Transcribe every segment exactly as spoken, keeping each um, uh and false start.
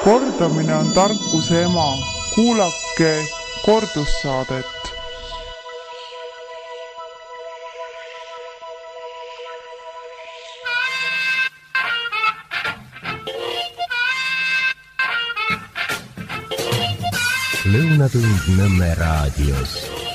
Kordamine on tarkuse ema. Kuulake kordussaadet. Lõunatund Nõmme raadios.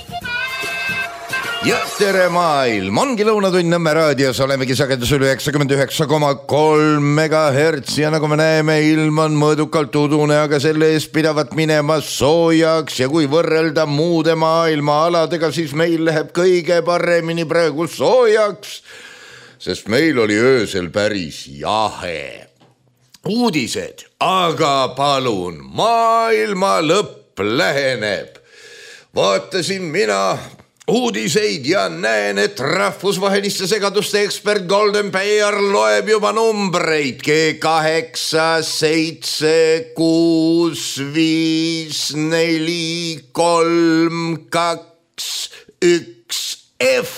Ja tere maailm, ongi Lõunatund Nõmme raadios, olemegi sagedusel üheksakümmend üheksa koma kolm megahertsi ja nagu me näeme, ilm on mõõdukalt udune, aga selle eest pidavat minema soojaks ja kui võrrelda muude maailma aladega, siis meil läheb kõige paremini praegu soojaks, sest meil oli öösel päris jahe. Uudised, aga palun, maailma lõpp läheneb. Vaatasin mina uudiseid ja näen, et rahvusvaheliste segaduste ekspert Golden Bear loeb juba numbreid G kaheksa, seitse, kuus, viis, neli, kolm, kaks, üks, F,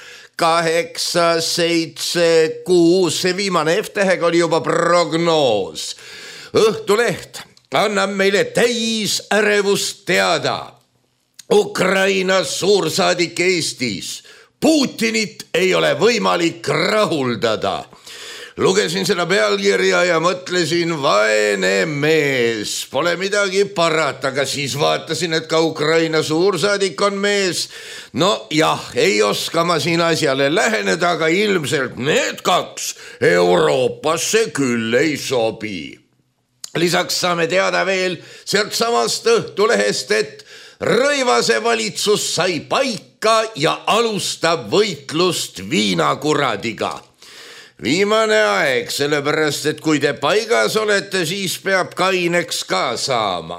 kaheksa, seitse, kuus, see viimane F-tähega oli juba prognoos. Õhtuleht annab meile täis ärevust teada. Ukraina suursaadik Eestis. Putinit ei ole võimalik rahuldada. Lugesin seda pealkirja ja mõtlesin, vaene mees, pole midagi parata, aga siis vaatasin, et ka Ukraina suursaadik on mees. No jah, ei oska ma siin asjale läheneda, aga ilmselt need kaks Euroopasse küll ei sobi. Lisaks saame teada veel sealt samast Õhtulehest, et Rõivase valitsus sai paika ja alustab võitlust viinakuradiga. Viimane aeg, sellepärast, et kui te paigas olete, siis peab kaineks ka saama.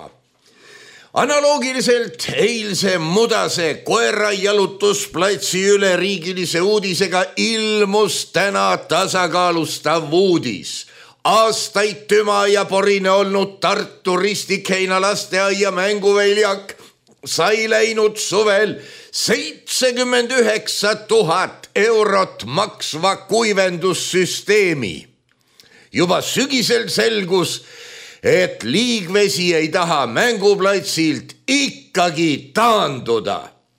Analoogiliselt eilse Mudase koera jalutusplatsi üleriigilise uudisega ilmus täna tasakaalustav uudis. Aastaid tüma ja porine olnud Tartu Ristikheina lasteaia mänguväljak sai läinud suvel seitsekümmend üheksa tuhat eurot maksva kuivendussüsteemi. Juba sügisel selgus, et liigvesi ei taha mänguplatsilt ikkagi taanduda.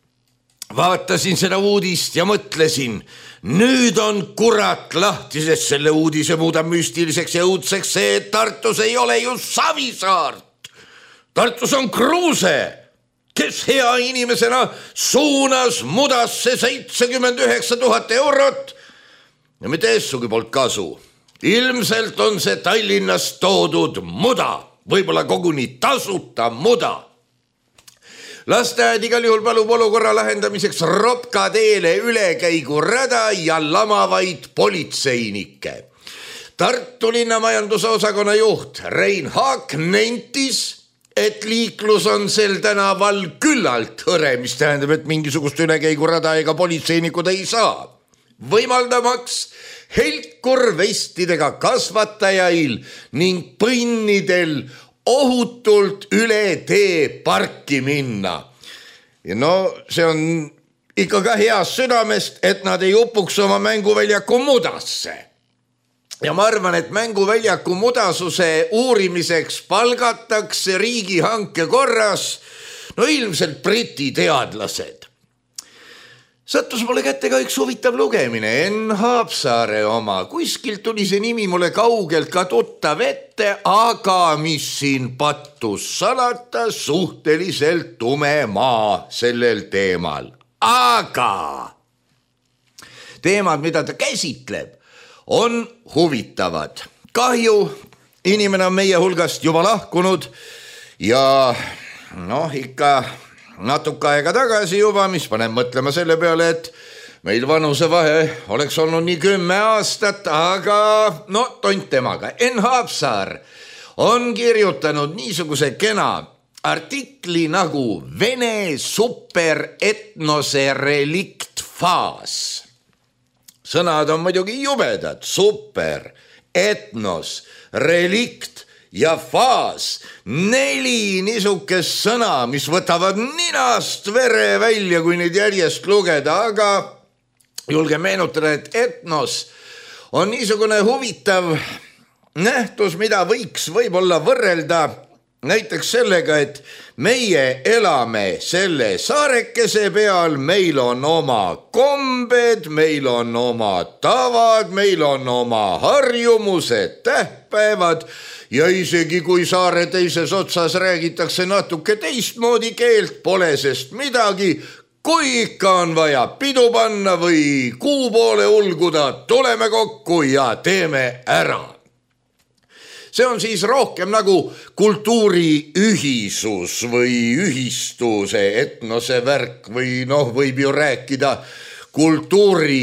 Vaatasin seda uudist ja mõtlesin, nüüd on kurat lahti, sest selle uudise muudab müstiliseks ja õudseks see, et Tartus ei ole ju Savisaart. Tartus on Kruuse, kes hea inimesena suunas Mudasse seitsekümmend üheksa tuhat eurot ja mitte essugi polnud kasu. Ilmselt on see Tallinnas toodud muda, võib-olla koguni tasuta muda. Lasteaed igal juhul palub olukorra lahendamiseks Ropka teele ülekäigurada ja lamavaid politseinikke. Tartu linna majanduse osakonna juht Rein Haak nentis, et liiklus on sel tänaval küllalt hõre, mis tähendab, et mingisugust ülekäigurada ega politseinikud ei saa. Võimaldamaks helkurvestidega kasvatajail ning põnnidel ohutult üle tee parki minna. Ja no see on ikka ka heast südamest, et nad ei upuks oma mänguväljaku mudasse. Ja ma arvan, et mänguväljaku mudasuse uurimiseks palgatakse riigihanke korras, no ilmselt briti teadlased. Sattus mulle kätte ka üks huvitav lugemine, Enn Haapsaare oma. Kuskilt tuli see nimi mulle kaugelt ka tuttav ette, aga mis siin pattus salata, suhteliselt tume maa sellel teemal. Aga teemad, mida ta käsitleb, on huvitavad. Kahju, inimene on meie hulgast juba lahkunud ja noh, ikka natuke aega tagasi juba, mis paneb mõtlema selle peale, et meil vanusevahe oleks olnud nii kümme aastat, aga no tont temaga. Enn Haapsaar on kirjutanud niisuguse kena artikli nagu Vene superetnose reliktfaas. Sõnad on muidugi jubedad, super, etnos, relikt ja faas, neli niisugust sõna, mis võtavad ninast vere välja, kui neid järjest lugeda, aga julge meenutada, et etnos on niisugune huvitav nähtus, mida võiks võib-olla võrrelda näiteks sellega, et meie elame selle saarekese peal, meil on oma kombed, meil on oma tavad, meil on oma harjumused, tähtpäevad ja isegi kui saare teises otsas räägitakse natuke teistmoodi keelt, pole sest midagi. Kui ikka on vaja pidu panna või kuu poole ulguda, tuleme kokku ja teeme ära. See on siis rohkem nagu kultuuri ühisus või ühistuse etnose värk või noh, võib ju rääkida kultuuri.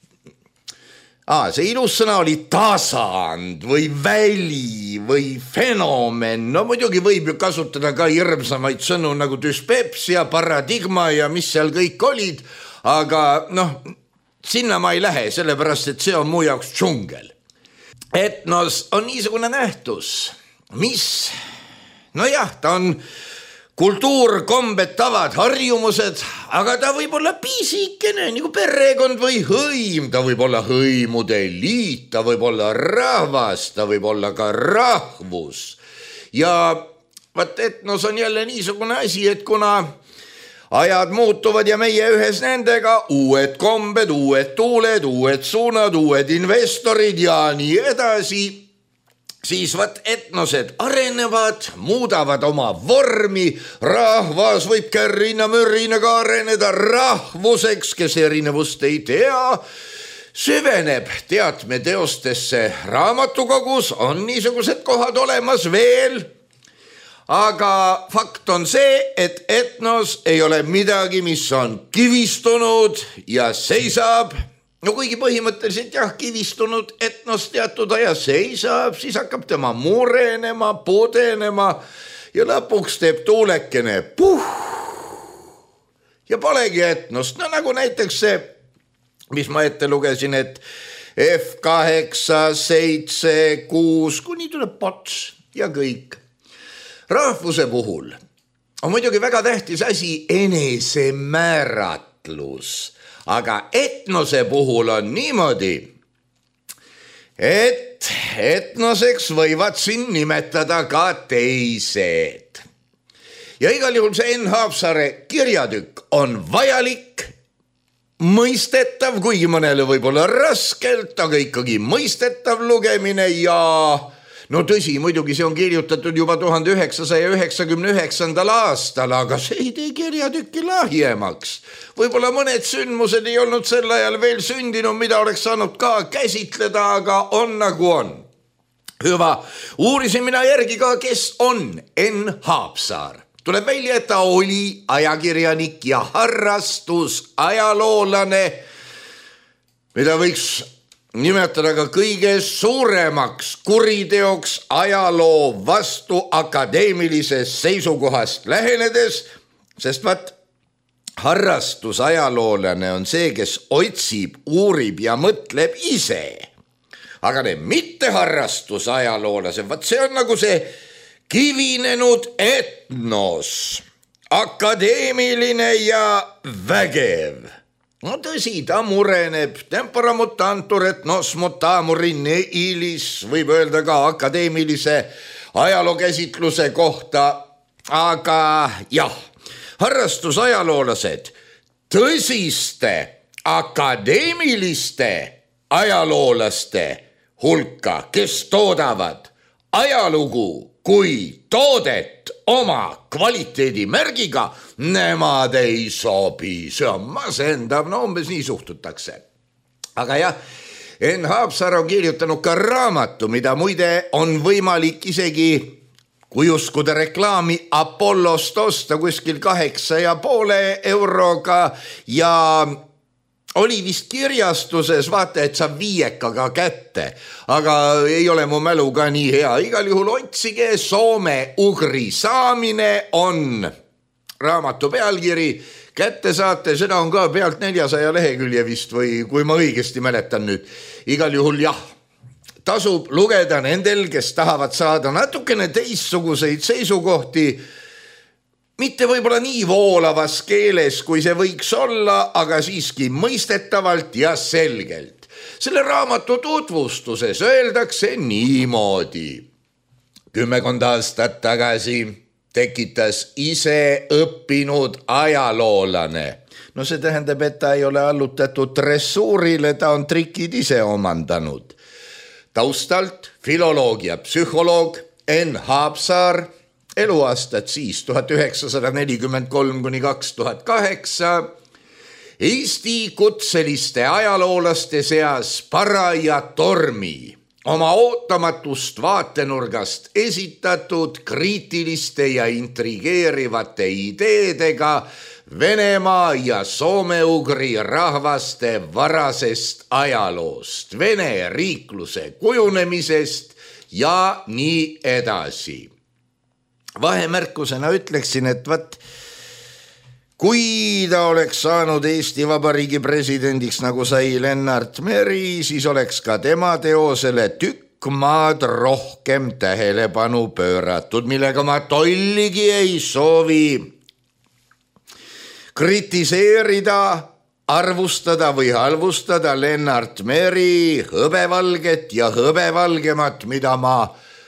Ah, see ilus sõna oli tasand või väli või fenomen. No muidugi võib ju kasutada ka hirmsamaid sõnu nagu dyspepsia, paradigma ja mis seal kõik olid, aga noh, sinna ma ei lähe, sellepärast et see on mu jaoks džungel. Etnos on niisugune nähtus, mis, no jah, ta on kultuur, kombed, tavad, harjumused, aga ta võib olla piisikene, nagu perekond või hõim, ta võib olla hõimude liit, ta võib olla rahvas, ta võib olla ka rahvus. Ja vaat etnos on jälle niisugune asi, et kuna ajad muutuvad ja meie ühes nendega, uued kombed, uued tuuled, uued suunad, uued investorid ja nii edasi, siis vaat etnosed arenevad, muudavad oma vormi, rahvas võib kärrina mürrina ka areneda rahvuseks, kes erinevust ei tea, süveneb teatmeteostesse raamatukogus, on niisugused kohad olemas veel. Aga fakt on see, et etnos ei ole midagi, mis on kivistunud ja seisab. No kuigi põhimõtteliselt jah, kivistunud etnos teatud aja seisab, siis hakkab tema murenema, pudenema ja lõpuks teeb tuulekene puh. Ja polegi etnost, no nagu näiteks see, mis ma ette lugesin, et F kaheksa, seitse, kuus, kuni tuleb pots ja kõik. Rahvuse puhul on muidugi väga tähtis asi enesemääratlus, aga etnose puhul on niimoodi, et etnoseks võivad siin nimetada ka teised. Ja igal juhul see Enn Haapsaare kirjatükk on vajalik, mõistetav, kuigi mõnele võib olla raskelt, aga ikkagi mõistetav lugemine ja no tõsi, muidugi see on kirjutatud juba tuhande üheksasaja üheksakümne üheksandal aastal, aga see ei tee kirjatükki lahjemaks. Võib-olla mõned sündmused ei olnud sel ajal veel sündinud, mida oleks saanud ka käsitleda, aga on nagu on. Hüva, uurisin mina järgi ka, kes on Enn Haapsaar. Tuleb välja, et ta oli ajakirjanik ja harrastus ajaloolane, mida võiks nimetada ka kõige suuremaks kuriteoks ajaloo vastu akadeemilisest seisukohast lähenedes, sest vaat harrastus ajaloolane on see, kes otsib, uurib ja mõtleb ise. Aga need mitte harrastus ajaloolased, vaat see on nagu see kivinenud etnos, akadeemiline ja vägev. No tõsi, ta mureneb, tempora mutantur et nos mutamurin eilis, võib öelda ka akadeemilise ajalookäsitluse kohta, aga jah, harrastusajaloolased tõsiste akadeemiliste ajaloolaste hulka, kes toodavad ajalugu kui toodet oma kvaliteedimärgiga, nemad ei sobi, see on masendav, no umbes nii suhtutakse. Aga jah, Enn Haapsaar on kirjutanud ka raamatu, mida muide on võimalik isegi, kui uskuda reklaami, Apollost osta kuskil kaheksa ja poole euroga ja oli vist kirjastuses, vaata, et saab viiekaga kätte, aga ei ole mu mälu ka nii hea. Igal juhul otsige, soome-ugri saamine on raamatu pealkiri, kätte saate, seda on ka pealt neljasaja lehekülje vist või kui ma õigesti mäletan nüüd. Igal juhul jah, tasub lugeda nendel, kes tahavad saada natukene teistsuguseid seisukohti, mitte võib-olla nii voolavas keeles, kui see võiks olla, aga siiski mõistetavalt ja selgelt. Selle raamatu tutvustuses öeldakse niimoodi. Kümmekond aastat tagasi tekitas ise õppinud ajaloolane. No see tähendab, et ta ei ole allutatud dressuurile, ta on trikid ise omandanud. Taustalt filoloogia psühholoog Enn Haapsaar, eluaastad siis tuhat üheksasada nelikümmend kolm kuni kaks tuhat kaheksa, Eesti kutseliste ajaloolaste seas paraja tormi, oma ootamatust vaatenurgast esitatud kriitiliste ja intrigeerivate ideedega Venemaa ja soome-ugri rahvaste varasest ajaloost, Vene riikluse kujunemisest ja nii edasi. Vahemärkusena ütleksin, et vat, kui ta oleks saanud Eesti Vabariigi presidendiks, nagu sai Lennart Meri, siis oleks ka tema teosele tükk maad rohkem tähelepanu pööratud, millega ma tolligi ei soovi kritiseerida, arvustada või halvustada Lennart Meri hõbevalget ja hõbevalgemat, mida ma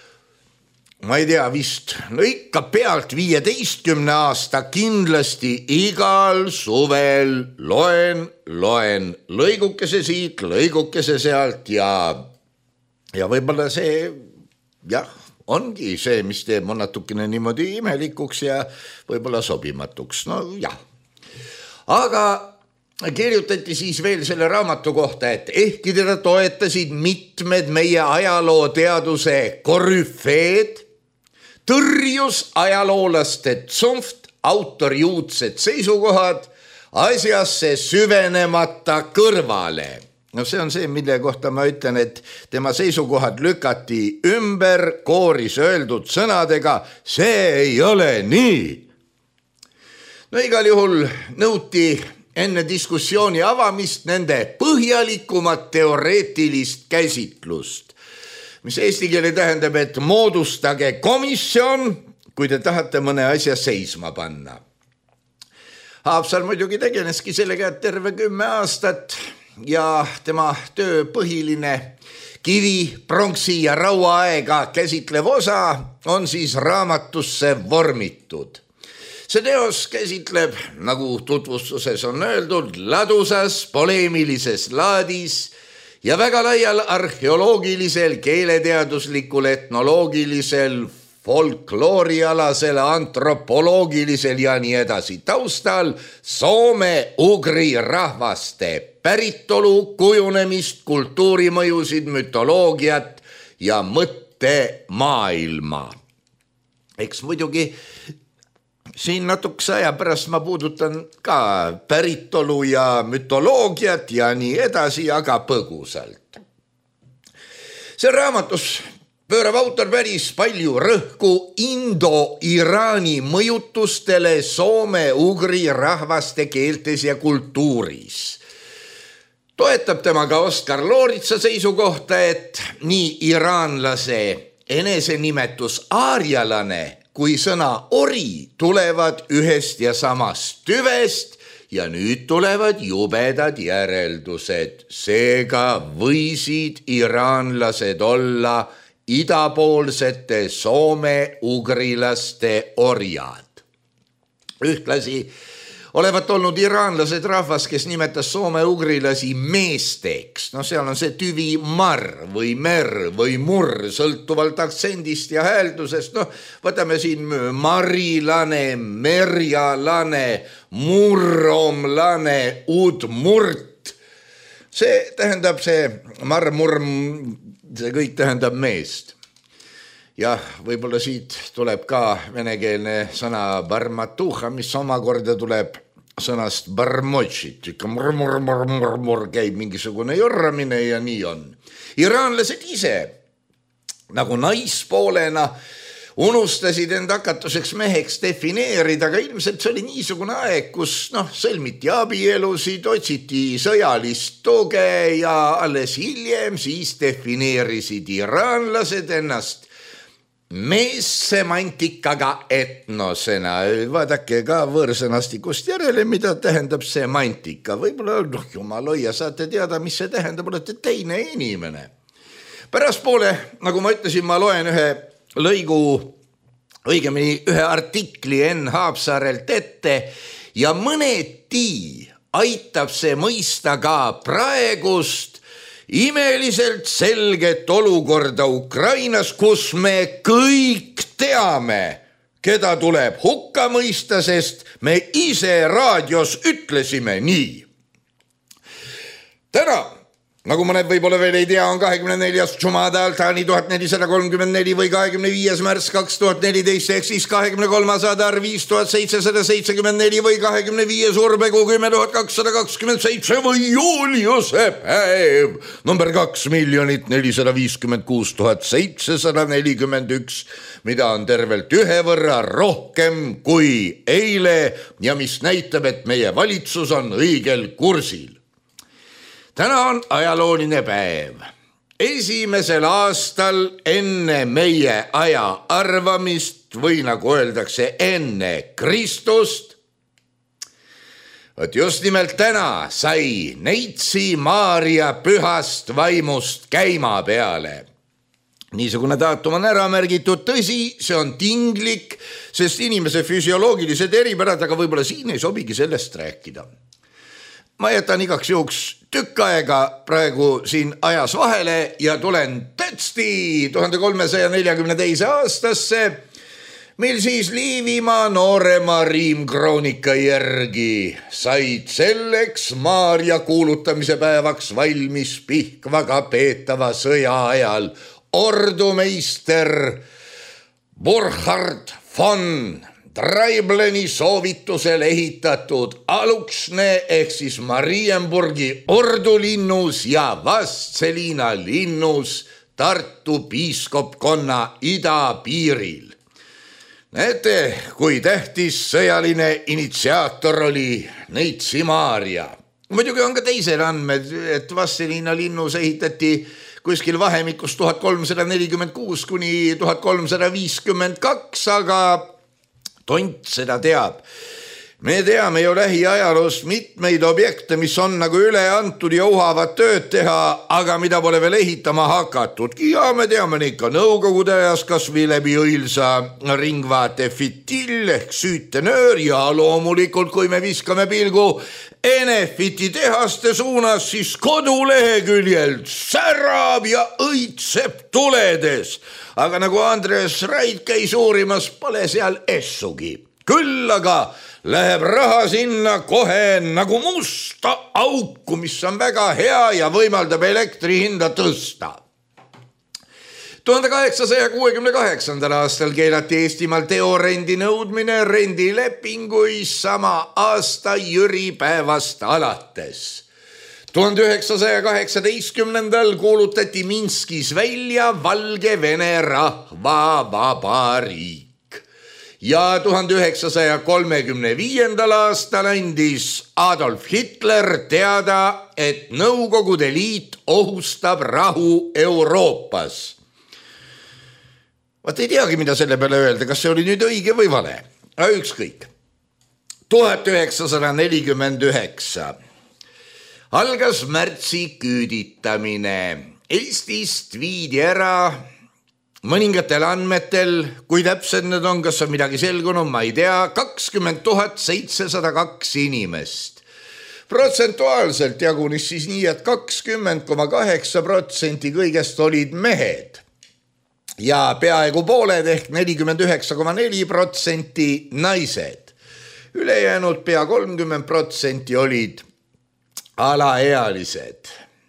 ma ei tea, vist no ikka pealt viieteistkümne aasta kindlasti igal suvel loen, loen lõigukese siit, lõigukese sealt ja, ja võib-olla see, jah, ongi see, mis teeb mu natukene niimoodi imelikuks ja võib-olla sobimatuks, no jah. Aga kirjutati siis veel selle raamatu kohta, et ehkki teda toetasid mitmed meie ajalooteaduse korüfeed, tõrjus ajaloolaste tsumft autoriuudsed seisukohad asjasse süvenemata kõrvale. No see on see, mille kohta ma ütlen, et tema seisukohad lükati ümber kooris öeldud sõnadega, see ei ole nii. No igal juhul nõuti enne diskussiooni avamist nende põhjalikumat teoreetilist käsitlust, mis eesti keele tähendab, et moodustage komisjon, kui te tahate mõne asja seisma panna. Haapsaar muidugi tegeleski sellega terve kümme aastat ja tema töö põhiline kivi, pronksi ja rauaaega käsitlev osa on siis raamatusse vormitud. See teos käsitleb, nagu tutvustuses on öeldud, ladusas poleemilises laadis ja väga laial arheoloogilisel, keeleteaduslikul, etnoloogilisel, folkloorialasel, antropoloogilisel ja nii edasi taustal soome-ugri rahvaste päritolu, kujunemist, kultuurimõjusid, mütoloogiat ja mõttemaailma. Eks muidugi siin natukese aja pärast ma puudutan ka päritolu ja mütoloogiat ja nii edasi, aga põgusalt. See raamatus pöörab autor päris palju rõhku Indo-Iraani mõjutustele soome-ugri rahvaste keeltes ja kultuuris. Toetab tema ka Oskar Looritsa seisukohta, et nii iraanlase enesenimetus aarjalane kui sõna ori tulevad ühest ja samast tüvest ja nüüd tulevad jubedad järeldused. Seega võisid iraanlased olla idapoolsete soome-ugrilaste orjad. Ühtlasi olevat olnud iraanlased rahvas, kes nimetas soome-ugrilasi meesteks. No seal on see tüvi mar või mer või murr, sõltuvalt aktsendist ja hääldusest. No võtame siin marilane, merjalane, murromlane, udmurt. See tähendab see marmurm, see kõik tähendab meest. Jah, võib-olla siit tuleb ka venekeelne sõna barmatuha, mis omakorda tuleb sõnast barmotšit. Ikka mur, mur, mur, mur, mur käib mingisugune jorramine ja nii on. Iraanlased ise, nagu naispoolena, unustasid end hakatuseks meheks defineerida, aga ilmselt see oli niisugune aeg, kus noh, sõlmiti abielusid, otsiti sõjalist tuge ja alles hiljem siis defineerisid iraanlased ennast meessemantikaga etnosena. Vaadake ka võõrsõnastikust järele, mida tähendab semantika. Võib-olla, noh, jumal hoia, saate teada, mis see tähendab, olete teine inimene. Pärastpoole, nagu ma ütlesin, ma loen ühe lõigu, õigemini ühe artikli Enn Haapsaarelt ette ja mõneti aitab see mõista ka praegust imeliselt selget olukorda Ukrainas, kus me kõik teame, keda tuleb hukka mõista, sest me ise raadios ütlesime nii. Täna, nagu mõned võib-olla veel ei tea, on kahekümne neljas Jumada Altani tuhat nelisada kolmkümmend neli või kahekümne viies märts kaks tuhat neliteist, ehk siis kahekümne kolmas Adar viis tuhat seitsesada seitsekümmend neli või kahekümne viies Urbekuu kümme tuhat kakssada kakskümmend seitse või Juliuse päev number kaks miljonit nelisada viiskümmend kuus tuhat seitsesada nelikümmend üks, mida on tervelt ühe võrra rohkem kui eile ja mis näitab, et meie valitsus on õigel kursil. Täna on ajalooline päev. Esimesel aastal enne meie aja arvamist või nagu öeldakse enne Kristust, et just nimelt täna sai Neitsi Maarja pühast vaimust käima peale. Niisugune daatum on ära märgitud, tõsi, see on tinglik, sest inimese füsioloogilised eripärad, aga võib-olla siin ei sobigi sellest rääkida. Ma jätan igaks juhuks tükk aega praegu siin ajas vahele ja tulen tätsti tuhande kolmesaja neljakümne teise aastasse, mil siis Liivimaa noorema riimkroonika järgi said selleks Maarja kuulutamise päevaks valmis Pihkvaga peetava sõja ajal ordumeister Burkhard von Traibleni soovitusel ehitatud Aluksne ehk siis Marienburgi ordulinnus ja Vastseliina linnus Tartu piiskopkonna idapiiril. Näete, kui tähtis sõjaline initsiaator oli Neitsi Maarja. Muidugi on ka teised andmed, et Vastseliina linnus ehitati kuskil vahemikus tuhat kolmsada nelikümmend kuus kuni tuhat kolmsada viiskümmend kaks, aga tont seda teab. Me teame ju lähiajaloost mitmeid objekte, mis on nagu üle antud ja uhavad tööd teha, aga mida pole veel ehitama hakatudki. Ja me teame neid ka nõukogude ajas, kas või läbi õilsa ringvaate fitill ehk süütenöör ja loomulikult, kui me viskame pilgu Enefiti tehaste suunas, siis koduleheküljelt särab ja õitseb tuledes. Aga nagu Andres Raid käis uurimas, pole seal essugi. Küll aga läheb raha sinna kohe nagu musta auku, mis on väga hea ja võimaldab elektri hinda tõsta. tuhande kaheksasaja kuuekümne kaheksandal aastal keelati Eestimaal teorendi nõudmine rendilepingui sama aasta Jüri päevast alates. tuhande üheksasaja kaheksateistkümnendal kuulutati Minskis välja Valgevene rahvavabariik. Ja tuhande üheksasaja kolmekümne viiendal aastal andis Adolf Hitler teada, et Nõukogude Liit ohustab rahu Euroopas. Vaat ei teagi, mida selle peale öelda, kas see oli nüüd õige või vale. Ükskõik. tuhat üheksasada nelikümmend üheksa algas märtsi küüditamine. Eestist viidi ära mõningatel andmetel, kui täpsed need on, kas on midagi selgunud, ma ei tea, kakskümmend tuhat seitsesada kaks inimest. Protsentuaalselt jagunis siis nii, et kakskümmend koma kaheksa protsenti kõigest olid mehed ja peaaegu pooled ehk nelikümmend üheksa koma neli protsenti naised. Ülejäänud pea kolmkümmend protsenti olid alaealised.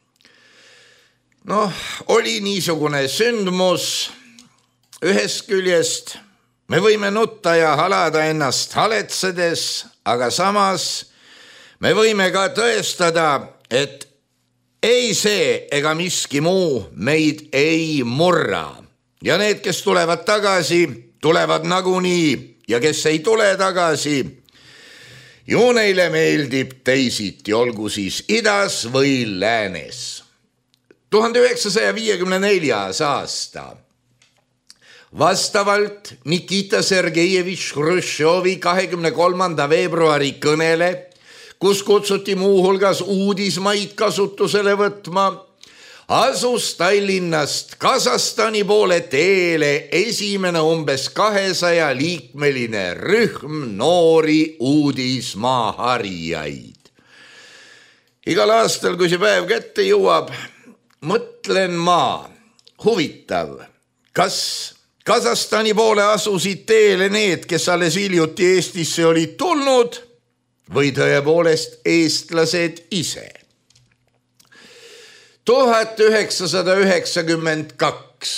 Noh, oli niisugune sündmus. Ühest küljest me võime nutta ja halada ennast haletsedes, aga samas me võime ka tõestada, et ei see ega miski muu meid ei murra. Ja need, kes tulevad tagasi, tulevad nagunii ja kes ei tule tagasi, ju neile meeldib teisiti, olgu siis idas või läänes. tuhande üheksasaja viiekümne neljas aasta Vastavalt Nikita Sergejevitš Hruštšovi kahekümne kolmanda veebruari kõnele, kus kutsuti muuhulgas uudismaid kasutusele võtma, asus Tallinnast Kasahstani poole teele esimene umbes kahesaja liikmeline rühm noori uudismaa harijaid. Igal aastal, kui see päev kätte jõuab, mõtlen ma, huvitav, kas Kasahstani poole asusid teele need, kes alles hiljuti Eestisse olid tulnud või tõepoolest eestlased ise. tuhat üheksasada üheksakümmend kaks.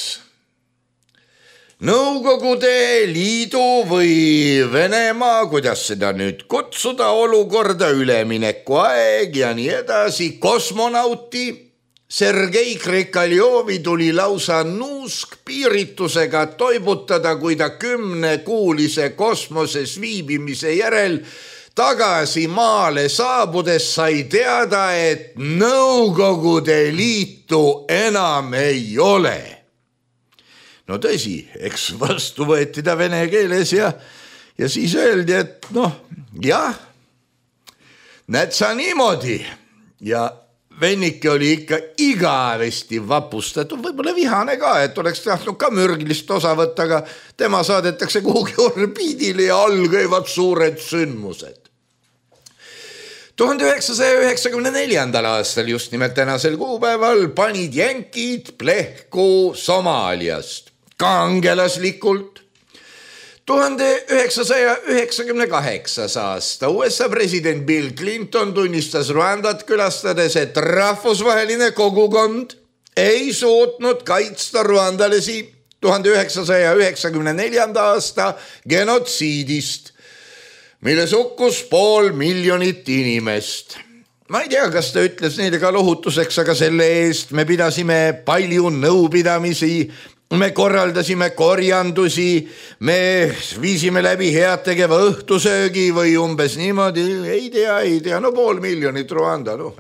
Nõukogude Liidu või Venemaa, kuidas seda nüüd kutsuda, olukorda ülemineku aeg ja nii edasi, kosmonauti Sergei Krikaljovi tuli lausa nuusk piiritusega toibutada, kui ta kümnekuulise kosmoses viibimise järel tagasi maale saabudes sai teada, et Nõukogude Liitu enam ei ole. No tõsi, eks vastu võeti ta vene keeles ja, ja siis öeldi, et noh, jah, näed sa niimoodi ja vennike oli ikka igavesti vapustatud, võib-olla vihane ka, et oleks tahtnud ka mürgilist osa võtta, aga tema saadetakse kuhugi orbiidile ja all käivad suured sündmused. tuhande üheksasaja üheksakümne neljandal aastal just nimelt tänasel kuupäeval panid jänkid plehku Somaaliast kangelaslikult. tuhande üheksasaja üheksakümne kaheksas aasta U S A president Bill Clinton tunnistas Rwandat külastades, et rahvusvaheline kogukond ei suutnud kaitsta rwandalasi tuhande üheksasaja üheksakümne neljanda aasta genotsiidist, milles hukkus pool miljonit inimest. Ma ei tea, kas ta ütles neile ka lohutuseks, aga selle eest me pidasime palju nõupidamisi, me korraldasime korjandusi, me viisime läbi heategeva õhtusöögi või umbes niimoodi, ei tea, ei tea, no pool miljonit Rwanda. No,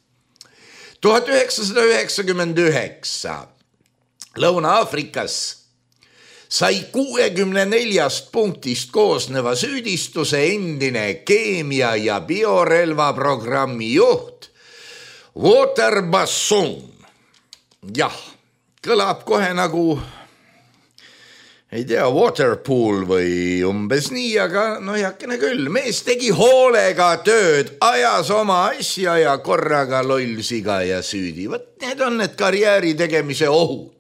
tuhat üheksasada üheksakümmend üheksa Lõuna-Aafrikas sai kuuekümne neljast punktist koosneva süüdistuse endine keemia- ja biorelva programmi juht Walter Bassoon. Jah, kõlab kohe nagu, ei tea, waterpool või umbes nii, aga no jakene küll. Mees tegi hoolega tööd, ajas oma asja ja korraga lollsiga ja süüdi. Võt, need on need karjääri tegemise ohud.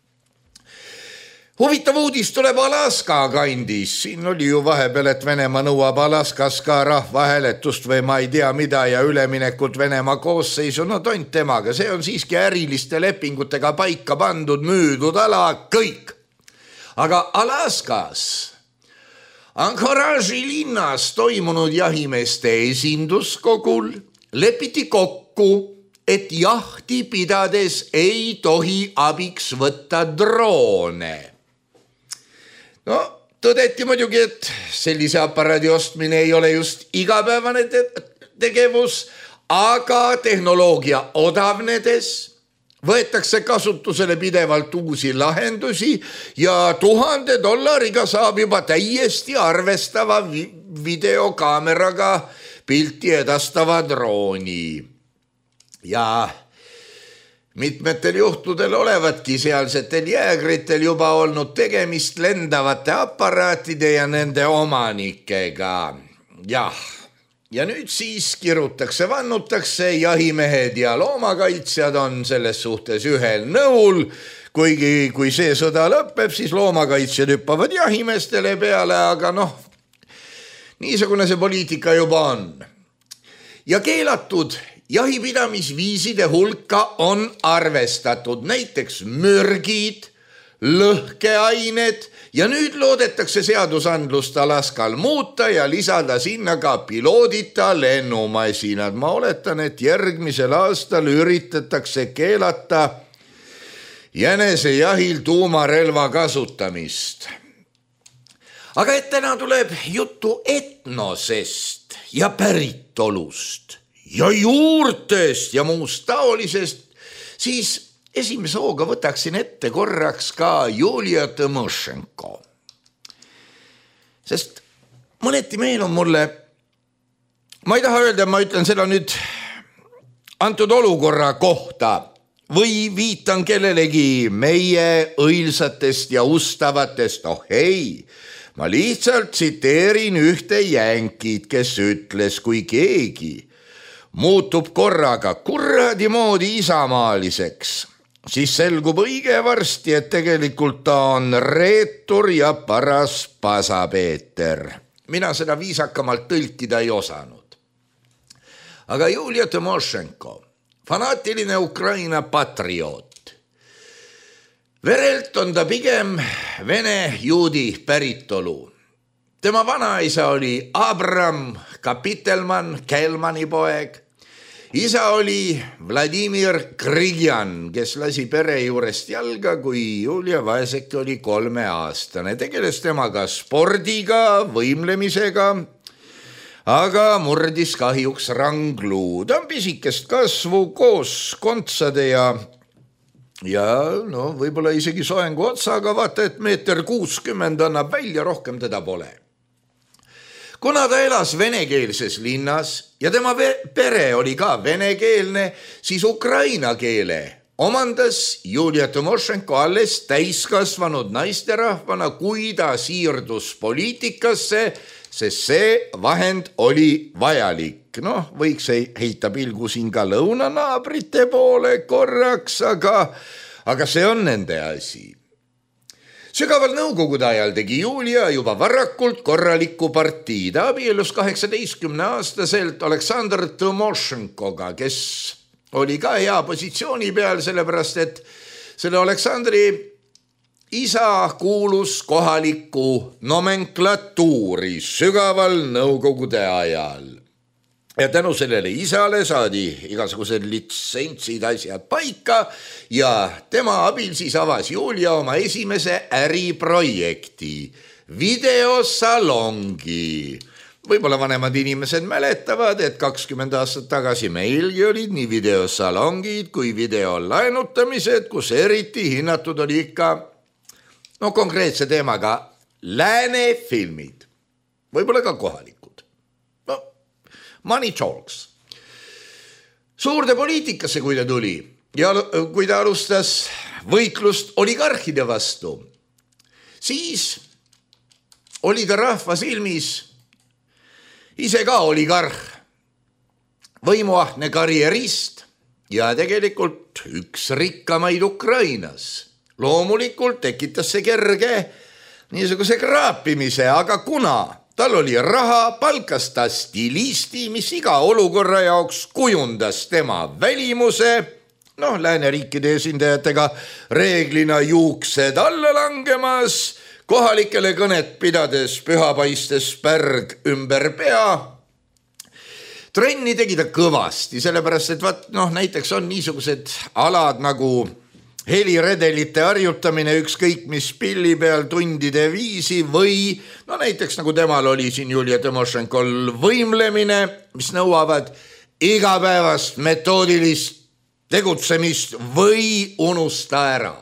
Huvitav uudis tuleb Alaska kandis. Siin oli ju vahepeal, et Venemaa nõuab Alaskas ka rahvahääletust või ma ei tea mida ja üleminekut Venemaa koosseisu. No tont temaga, see on siiski äriliste lepingutega paika pandud, müüdud ala, kõik. Aga Alaskas Anchorage'i linnas toimunud jahimeeste esinduskogul lepiti kokku, et jahti pidades ei tohi abiks võtta droone. No, tõdeti muidugi, et sellise aparaadi ostmine ei ole just igapäevane te tegevus, aga tehnoloogia odavnedes võetakse kasutusele pidevalt uusi lahendusi ja tuhande dollariga saab juba täiesti arvestava vi videokaameraga pilti edastava drooni. Ja mitmetel juhtudel olevatki sealsetel jäägritel juba olnud tegemist lendavate aparaatide ja nende omanikega. Jah, ja nüüd siis kirutakse, vannutakse, jahimehed ja loomakaitsjad on selles suhtes ühel nõul, kuigi kui see sõda lõpeb, siis loomakaitsjad hüppavad jahimeestele peale, aga noh, niisugune see poliitika juba on. Ja keelatud jahipidamisviiside hulka on arvestatud näiteks mürgid, lõhkeained ja nüüd loodetakse seadusandlust Alaskal muuta ja lisada sinna ka piloodita lennumasinad. Ma oletan, et järgmisel aastal üritatakse keelata jänesejahil tuumarelva kasutamist. Aga et täna tuleb juttu etnosest ja päritolust ja juurtest ja muust taolisest, siis esimese hooga võtaksin ette korraks ka Julia Tõmošenko. Sest mõneti meenub mulle, ma ei taha öelda, ma ütlen seda nüüd antud olukorra kohta või viitan kellelegi meie õilsatest ja ustavatest, oh ei, ma lihtsalt tsiteerin ühte jänkid, kes ütles, kui keegi muutub korraga kuradi moodi isamaaliseks, siis selgub õige varsti, et tegelikult ta on reetur ja paras pasapeeter. Mina seda viisakamalt tõlkida ei osanud. Aga Julia Tõmošenko, fanaatiline Ukraina patrioot. Verelt on ta pigem vene juudi päritolu. Tema vanaisa oli Abram Kapitelman, Kelmani poeg. Isa oli Vladimir Krigjan, kes lasi pere juurest jalga, kui Julia Vaeseke oli kolmeaastane. Tegeles temaga spordiga, võimlemisega, aga murdis kahjuks rangluu. Ta on pisikest kasvu koos kontsade ja, ja no, võib-olla isegi soengu otsaga, vaata, et meeter kuuskümmend annab välja, rohkem teda pole. Kuna ta elas venekeelses linnas ja tema pere oli ka venekeelne, siis ukraina keele omandas Julia Tõmošenko alles täiskasvanud naisterahvana, kui ta siirdus poliitikasse, sest see vahend oli vajalik. Noh, võiks heita pilgu siin ka lõunanaabrite poole korraks, aga, aga see on nende asi. Sügaval nõukogude ajal tegi Julia juba varakult korraliku partii. Ta abielus kaheksateistkümne aastaselt Aleksandr Tõmošenkoga, kes oli ka hea positsiooni peal, sellepärast et selle Aleksandri isa kuulus kohalikku nomenklatuuri sügaval nõukogude ajal. Ja tänu sellele isale saadi igasugused litsentsid asjad paika ja tema abil siis avas Julia oma esimese äriprojekti, videosalongi. Võib-olla vanemad inimesed mäletavad, et kakskümmend aastat tagasi meilgi olid nii videosalongid kui videolaenutamised, kus eriti hinnatud oli ikka no, konkreetse teemaga lääne filmid, võib-olla ka kohalikud. Money talks. Suurde poliitikasse, kui ta tuli ja kui ta alustas võitlust oligarhide vastu, siis oli ta rahva silmis ise ka oligarh, võimuahne karjerist ja tegelikult üks rikkamaid Ukrainas. Loomulikult tekitas see kerge niisuguse kraapimise, aga kuna tal oli raha, palkas ta stilisti, mis iga olukorra jaoks kujundas tema välimuse, noh, lääneriikide esindajatega reeglina juuksed alla langemas, kohalikele kõnet pidades pühapaistes pärg ümber pea. Trenni tegi ta kõvasti, sellepärast, et vaat, noh, näiteks on niisugused alad nagu heliredelite harjutamine ükskõik mis pilli peal tundide viisi või no näiteks nagu temal oli siin Julia Tõmošenkol võimlemine, mis nõuavad igapäevast metoodilist tegutsemist või unusta ära.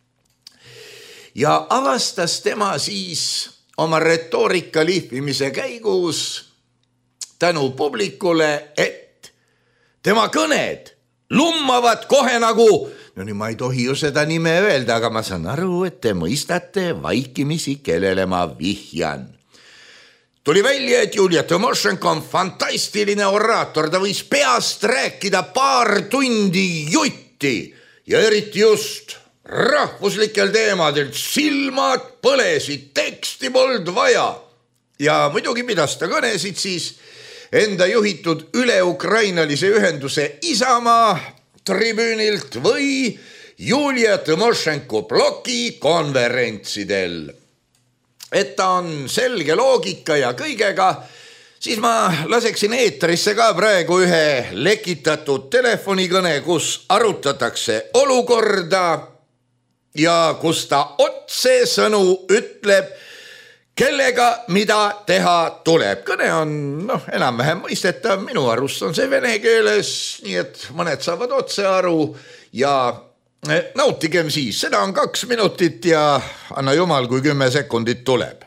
Ja avastas tema siis oma retoorika lihvimise käigus tänu publikule, et tema kõned lummavad kohe nagu no nii ma ei tohi ju seda nime öelda, aga ma saan aru, et te mõistate vaikimisi, kellele ma vihjan. Tuli välja, et Julia Tõmošenko on fantastiline oraator, ta võis peast rääkida paar tundi jutti ja eriti just rahvuslikel teemadel. Silmad põlesid, teksti polnud vaja ja muidugi pidas ta kõnesid siis enda juhitud üle-ukrainalise ühenduse Isamaa tribüünilt või Julia Tõmošenko bloki konverentsidel. Et ta on selge loogika ja kõigega, siis ma laseksin eetrisse ka praegu ühe lekitatud telefonikõne, kus arutatakse olukorda ja kus ta otsesõnu ütleb, kellega mida teha tuleb. Kõne on noh, enam-vähem mõistetav, minu arust on see vene keeles, nii et mõned saavad otse aru ja nautigem siis, seda on kaks minutit ja anna jumal, kui kümme sekundit tuleb.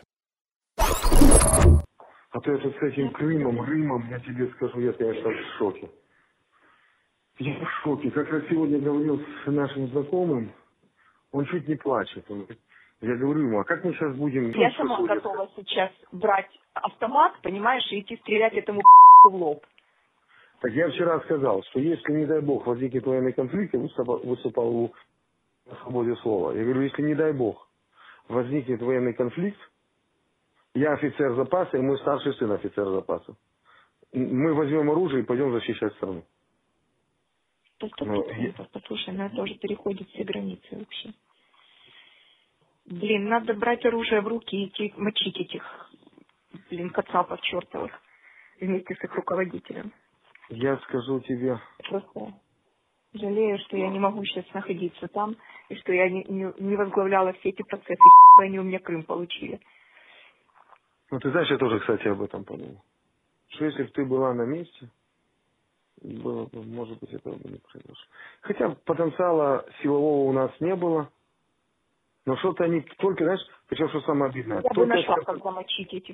А то это с этим Крымом, Рымом, я тебе скажу, я, конечно, в шоке. Я в шоке. Как раз сегодня говорил с нашим знакомым, он чуть не плачет. Он, я говорю ему, а как мы сейчас будем... Я сама что готова сейчас брать автомат, понимаешь, и идти стрелять этому в лоб. Так я вчера сказал, что если, не дай бог, возникнет военный конфликт, я выступал, выступал у свободе слова. Я говорю, если, не дай бог, возникнет военный конфликт, я офицер запаса, и мой старший сын офицер запаса. Мы возьмем оружие и пойдем защищать страну. Ну, я... Послушай, ну это уже переходит все границы вообще. Блин, надо брать оружие в руки и идти мочить этих, блин, кацапов чертовых вместе с их руководителем. Я скажу тебе... Просто жалею, что я не могу сейчас находиться там, и что я не, не, не возглавляла все эти процессы, и они у меня Крым получили. Ну, ты знаешь, я тоже, кстати, об этом подумал. Что если бы ты была на месте, было бы, может быть, этого бы не произошло. Хотя потенциала силового у нас не было, но что-то они только, знаешь, причем, что самое обидное. Я бы нашла, как замочить этих.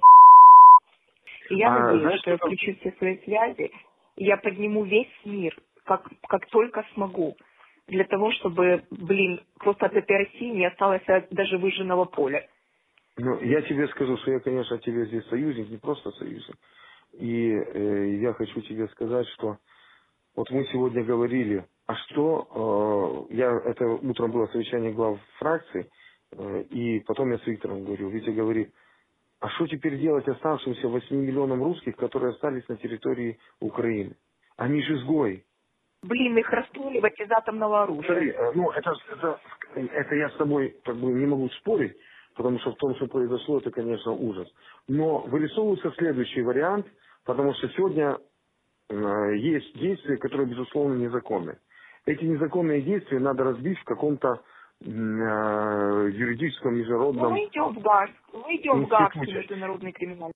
И я а, надеюсь, знаешь, что я включу все свои связи, и я подниму весь мир, как, как только смогу, для того, чтобы, блин, просто от этой России не осталось даже выжженного поля. Ну, я тебе скажу, что я, конечно, тебе здесь союзник, не просто союзник. И э, я хочу тебе сказать, что вот мы сегодня говорили, а что, э, я, это утром было совещание глав фракций, э, и потом я с Виктором говорил, Витя говорит, а что теперь делать оставшимся восьми миллионам русских, которые остались на территории Украины? Они же изгои. Блин, их расстреливать из атомного оружия. Смотри, э, ну, это, это, это я с тобой как бы не могу спорить, потому что в том, что произошло, это, конечно, ужас. Но вырисовывается следующий вариант, потому что сегодня э, есть действия, которые, безусловно, незаконны. Эти незаконные действия надо разбить в каком-то э, юридическом, международном... Ну, мы идем в ГАГ, мы идем в Гаагский международный криминал.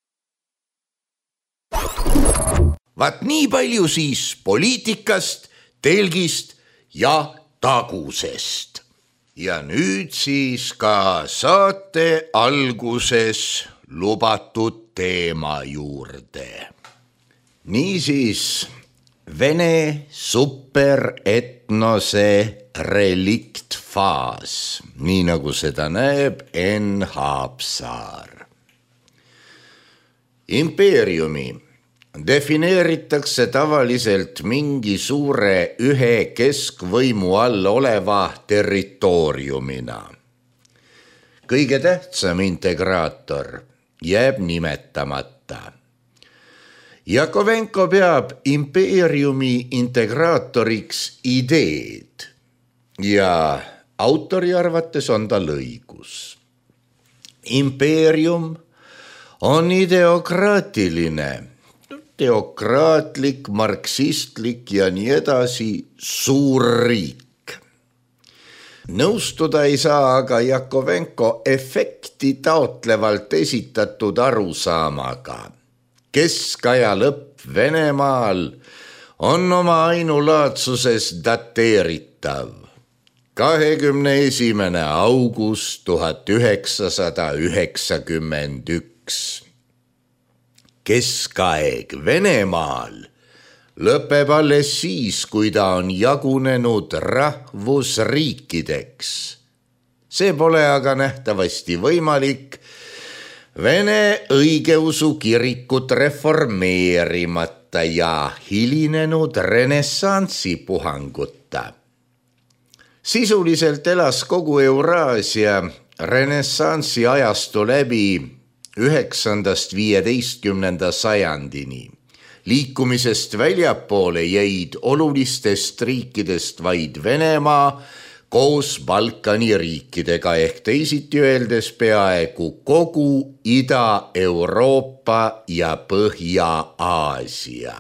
Vaat nii palju siis poliitikast, telgist ja tagusest. Ja nüüd siis ka saate alguses lubatud teema juurde. Niisiis, Vene superetnose reliktfaas, nii nagu seda näeb Enn Haapsaar. Impeeriumi defineeritakse tavaliselt mingi suure ühe keskvõimu all oleva territooriumina. Kõige tähtsam integraator jääb nimetamata. Jakovenko peab impeeriumi integraatoriks ideed ja autori arvates on tal õigus. Impeerium on ideokraatiline, teokraatlik, marksistlik ja nii edasi suur riik. Nõustuda ei saa aga Jakovenko efekti taotlevalt esitatud arusaamaga. Keskaja lõpp Venemaal on oma ainulaadsuses dateeritav. kahekümne esimene august tuhat üheksasada üheksakümmend üks. Keskaeg Venemaal lõpeb alles siis, kui ta on jagunenud rahvusriikideks. See pole aga nähtavasti võimalik Vene õigeusu kirikut reformeerimata ja hilinenud renessansi puhanguta. Sisuliselt elas kogu Euraasia renessansi ajastu läbi üheksandast viieteistkümnenda sajandini. Liikumisest väljapoole jäid olulistest riikidest vaid Venemaa koos Balkani riikidega ehk teisiti öeldes peaaegu kogu Ida-Euroopa ja Põhja-Aasia.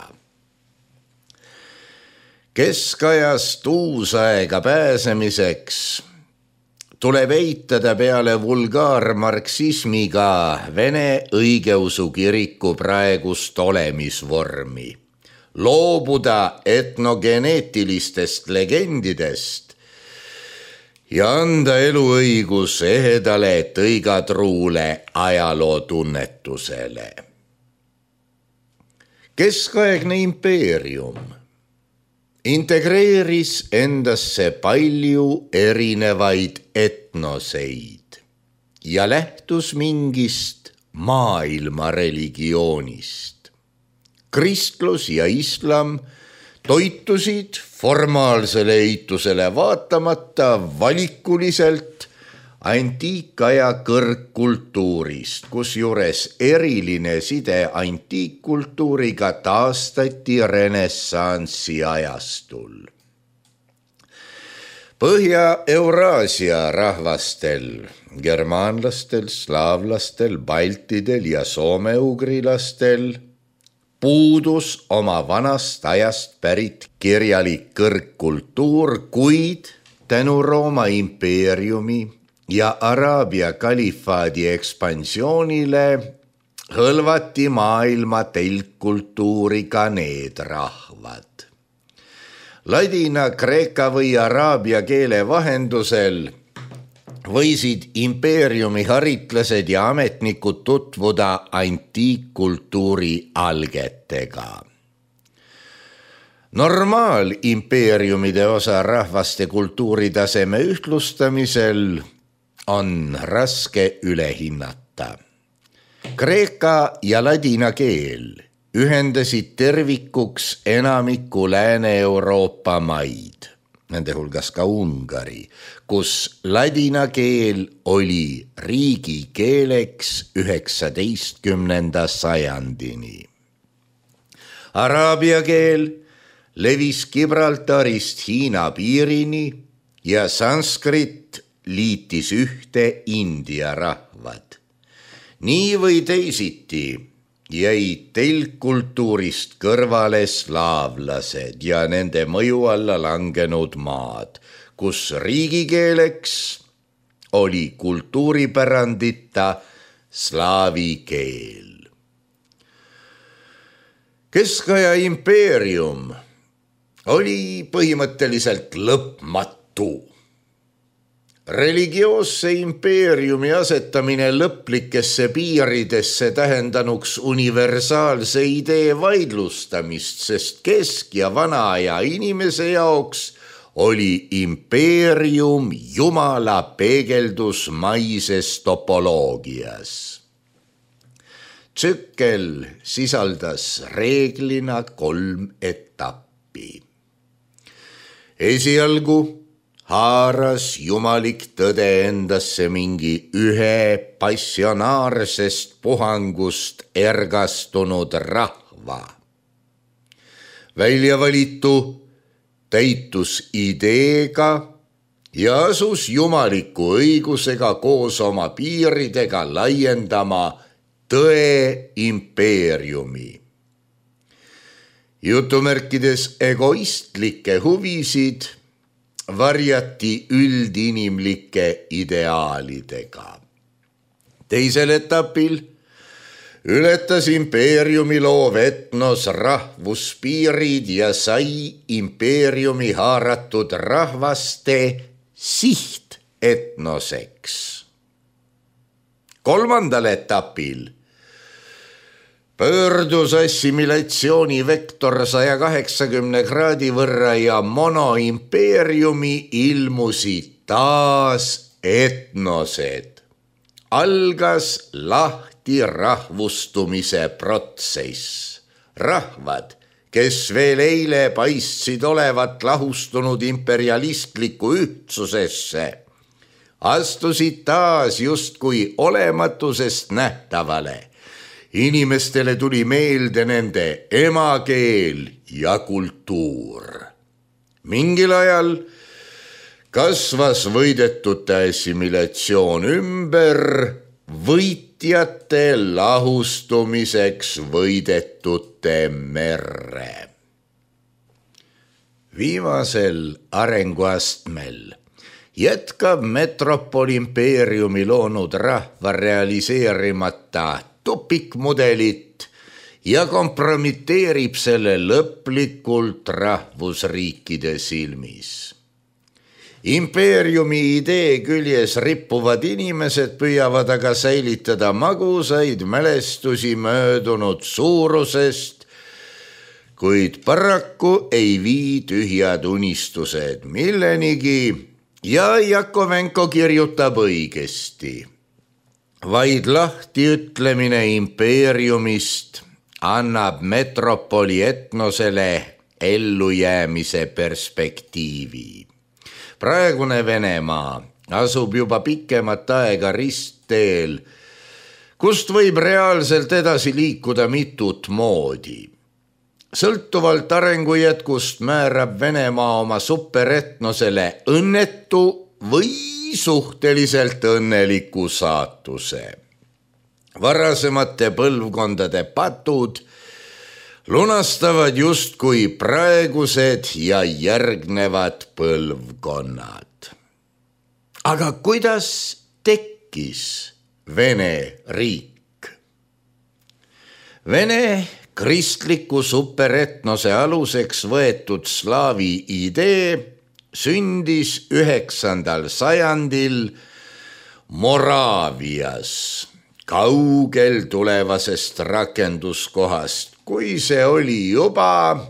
Keskajast uusaega pääsemiseks tuleb eitada peale vulgaarmarksismiga Vene õigeusu kiriku praegust olemisvormi, loobuda etnogeneetilistest legendidest ja anda eluõigus ehedale tõigatruule ajalootunnetusele. Keskaegne impeerium integreeris endasse palju erinevaid etnoseid ja lähtus mingist maailma religioonist. Kristlus ja islam toitusid formaalsele eitusele vaatamata valikuliselt antiikaja kõrgkultuurist, kus juures eriline side antiikkultuuriga taastati renessansi ajastul. Põhja-Euraasia rahvastel, germaanlastel, slaavlastel, baltidel ja soomeugrilastel puudus oma vanast ajast pärit kirjalik kõrgkultuur, kuid tänu Rooma impeeriumi ja Araabia kalifaadi ekspansioonile hõlvati maailma telkkultuuri ka need rahvad. Ladina, kreeka või araabia keele vahendusel võisid impeeriumi haritlased ja ametnikud tutvuda antiikkultuuri algetega. Normaalimpeeriumide osa rahvaste kultuuritaseme ühtlustamisel on raske üle hinnata. Kreeka ja ladina keel ühendasid tervikuks enamiku Lääne-Euroopa maid, nende hulgas ka Ungari, kus ladina keel oli riigikeeleks üheksateistkümnenda sajandini. Araabia keel levis Gibraltarist Hiina piirini ja sanskrit liitis ühte India rahvad. Nii või teisiti jäid telkkultuurist kõrvale slaavlased ja nende mõju alla langenud maad, kus riigikeeleks oli kultuuripärandita slaavi keel. Keskaja impeerium oli põhimõtteliselt lõpmatu. Religioosse impeeriumi asetamine lõplikesse piiridesse tähendanuks universaalse idee vaidlustamist, sest kesk- ja vanaaja inimese jaoks oli impeerium jumala peegeldus maises topoloogias. Tsükkel sisaldas reeglina kolm etappi. Esialgu haaras jumalik tõde endasse mingi ühe passionaarsest puhangust ergastunud rahva. Väljavalitu täitus ideega ja asus jumaliku õigusega koos oma piiridega laiendama tõe impeeriumi. Jutumärkides egoistlikke huvisid varjati üldinimlike ideaalidega. Teisel etapil ületas impeeriumi loov etnos rahvuspiirid ja sai impeeriumi haaratud rahvaste sihtetnoseks. Kolmandal etapil pöördus assimilatsiooni vektor saja kaheksakümne kraadi võrra ja monoimpeeriumi ilmusid taas etnosed. Algas lahti rahvustumise protsess. Rahvad, kes veel eile paistsid olevat lahustunud imperialistliku ühtsusesse, astusid taas justkui olematusest nähtavale. Inimestele tuli meelde nende emakeel ja kultuur. Mingil ajal kasvas võidetute assimilatsioon ümber võitjate lahustumiseks võidetute merre. Viimasel arenguastmel jätkab metropolimpeeriumi loonud rahva realiseerimata tupikmudelit ja kompromiteerib selle lõplikult rahvusriikide silmis. Impeeriumi idee küljes rippuvad inimesed püüavad aga säilitada magusaid mälestusi möödunud suurusest, kuid paraku ei vii tühjad unistused millenigi ja Jakovenko kirjutab õigesti. Vaid lahti ütlemine impeeriumist annab metropoli etnosele ellujäämise perspektiivi. Praegune Venemaa asub juba pikemat aega ristteel, kust võib reaalselt edasi liikuda mitut moodi. Sõltuvalt arengujätkust määrab Venemaa oma superetnosele õnnetu või suhteliselt õnneliku saatuse. Varasemate põlvkondade patud lunastavad justkui praegused ja järgnevad põlvkonnad. Aga kuidas tekkis Vene riik? Vene kristliku superetnose aluseks võetud slaavi idee sündis üheksandal sajandil Moraavias, kaugel tulevasest rakenduskohast, kui see oli juba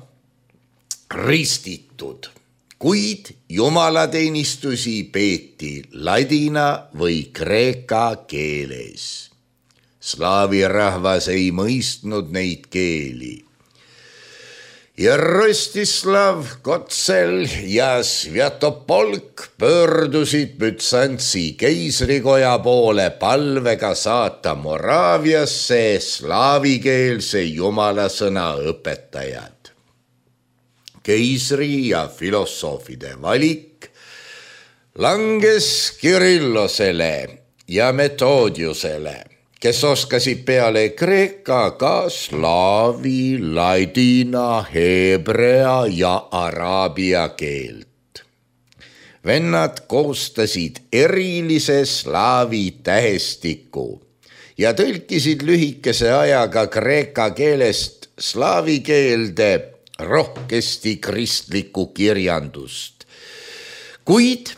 ristitud, kuid jumalateenistusi peeti ladina või kreeka keeles. Slaavi rahvas ei mõistnud neid keeli. Ja Rostislav, Kotsel ja Sviatopolk pöördusid Bütsantsi keisrikoja poole palvega saata Moraaviasse slaavikeelse jumalasõna õpetajad. Keisri ja filosoofide valik langes Kirillosele ja Metodiusele, kes oskasid peale kreeka ka slaavi, ladina, heebrea ja araabia keelt. Vennad koostasid erilise slaavi tähestiku ja tõlkisid lühikese ajaga kreeka keelest slaavi keelde rohkesti kristlikku kirjandust. Kuid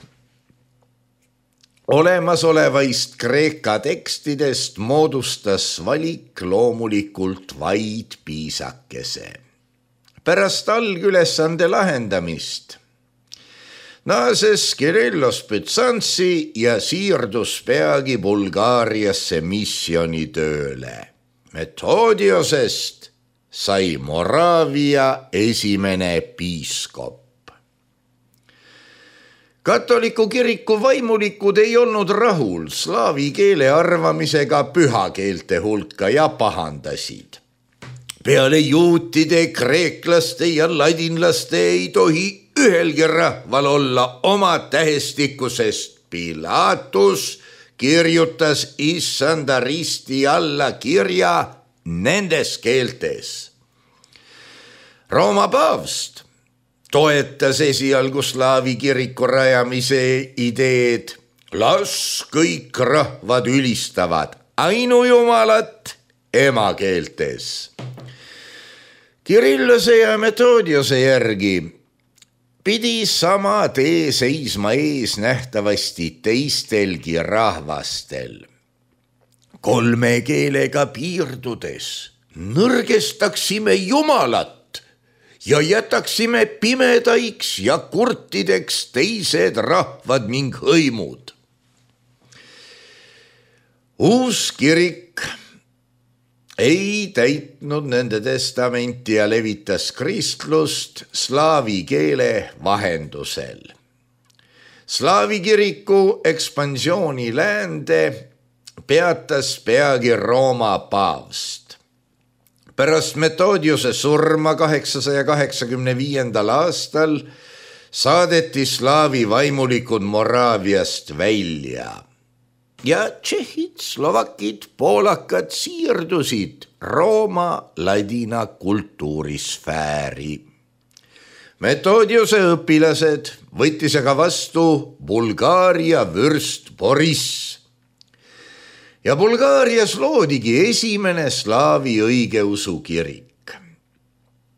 olemasolevaist kreeka tekstidest moodustas valik loomulikult vaid piisakese. Pärast algülesande lahendamist naases Kirillos Bütsantsi ja siirdus peagi Bulgaariasse missioonitööle. Metodiosest sai Moraavia esimene piiskop. Katoliku kiriku vaimulikud ei olnud rahul slaavi keele arvamisega pühakeelte hulka ja pahandasid. Peale juutide, kreeklaste ja ladinlaste ei tohi ühelgi rahval olla oma tähestikusest. Pilatus kirjutas issanda risti alla kirja nendes keeltes. Rooma paavst toetas esialgu slaavi kiriku rajamise ideed. Las kõik rahvad ülistavad ainujumalat emakeeltes. Kirillose ja Metodiose järgi pidi sama tee seisma ees nähtavasti teistelgi rahvastel. Kolme keelega piirdudes nõrgestaksime jumalat ja jätaksime pimedaiks ja kurtideks teised rahvad ning hõimud. Uus kirik ei täitnud nende testamenti ja levitas kristlust slaavi keele vahendusel. Slaavi kiriku ekspansiooni läände peatas peagi Rooma paavst. Pärast Metodiuse surma kaheksasaja kaheksakümne viiendal aastal saadeti slaavi vaimulikud Moraaviast välja ja tšehhid, slovakid, poolakad siirdusid Rooma ladina kultuurisfääri. Metodiuse õpilased võttis aga vastu Bulgaaria vürst Boriss. Ja Bulgaarias loodigi esimene slaavi õigeusu kirik.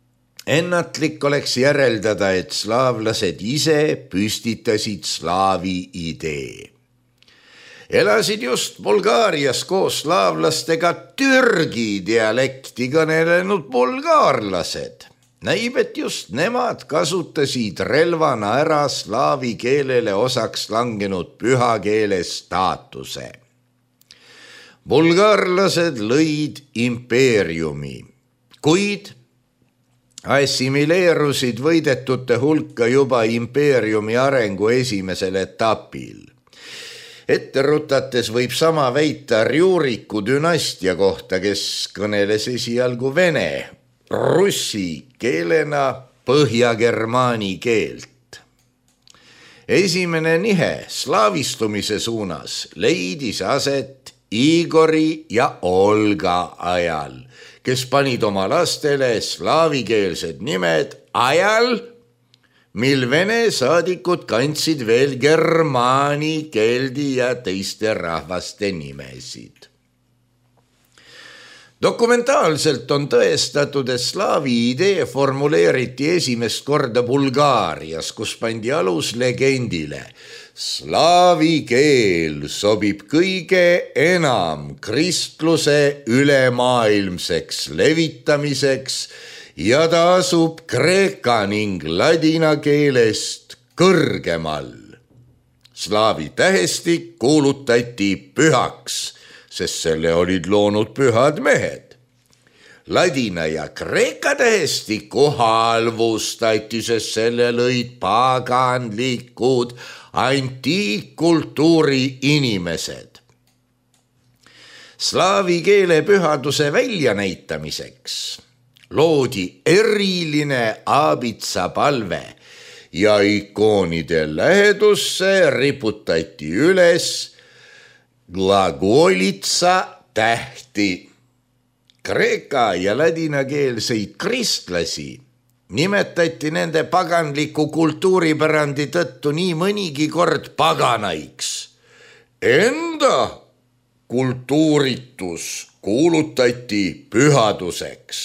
Ennatlik oleks järeldada, et slaavlased ise püstitasid slaavi idee. Elasid just Bulgaarias koos slaavlastega türgi dialekti kõnelenud bulgaarlased. Näib, et just nemad kasutasid relvana ära slaavi keelele osaks langenud pühakeele staatuse. Bulgaarlased lõid impeeriumi, kuid assimileerusid võidetute hulka juba impeeriumi arengu esimesel etapil. Ette rutates võib sama väita Rjuriku dünastia kohta, kes kõneles esialgu vene, russi keelena põhjagermaani keelt. Esimene nihe slaavistumise suunas leidis aset Igori ja Olga ajal, kes panid oma lastele slaavikeelsed nimed ajal, mil vene saadikud kandsid veel germaani, keldi ja teiste rahvaste nimesid. Dokumentaalselt on tõestatud, et slaavi idee formuleeriti esimest korda Bulgaarias, kus pandi alus legendile. Slaavi keel sobib kõige enam kristluse ülemaailmseks levitamiseks ja ta asub kreeka ning ladina keelest kõrgemal. Slaavi tähestik kuulutati pühaks, sest selle olid loonud pühad mehed. Ladina ja kreeka tähestiku halvustati, sest selle lõid paganlikud antiikkultuuri inimesed. Slaavi keele pühaduse väljanäitamiseks loodi eriline aabitsapalve ja ikoonide lähedusse riputati üles glagolitsa tähti. Kreeka ja ladinakeelseid kristlasi nimetati nende paganliku kultuuripärandi tõttu nii mõnigi kord paganaiks. Enda kultuuritus kuulutati pühaduseks.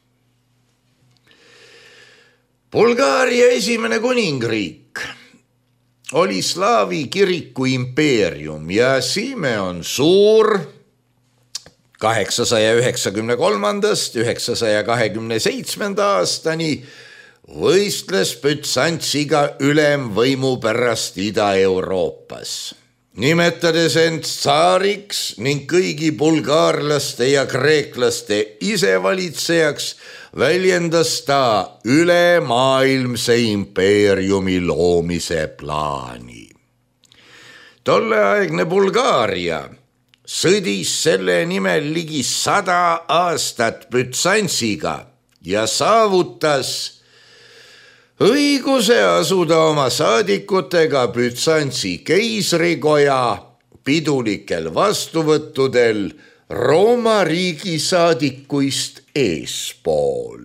Bulgaaria esimene kuningriik oli slaavi kiriku impeerium ja Simeon Suur kaheksasaja üheksakümne kolmandast üheksasaja kahekümne seitsmenda aastani võistles Bütsantsiga ülemvõimu pärast Ida-Euroopas. Nimetades end tsaariks ning kõigi bulgaarlaste ja kreeklaste isevalitsejaks, väljendas ta ülemaailmse impeeriumi loomise plaani. Tolleaegne Bulgaaria sõdis selle nimel ligi sada aastat Bütsantsiga ja saavutas õiguse asuda oma saadikutega Bütsantsi keisrikoja pidulikel vastuvõttudel Rooma riigi saadikuist eespool.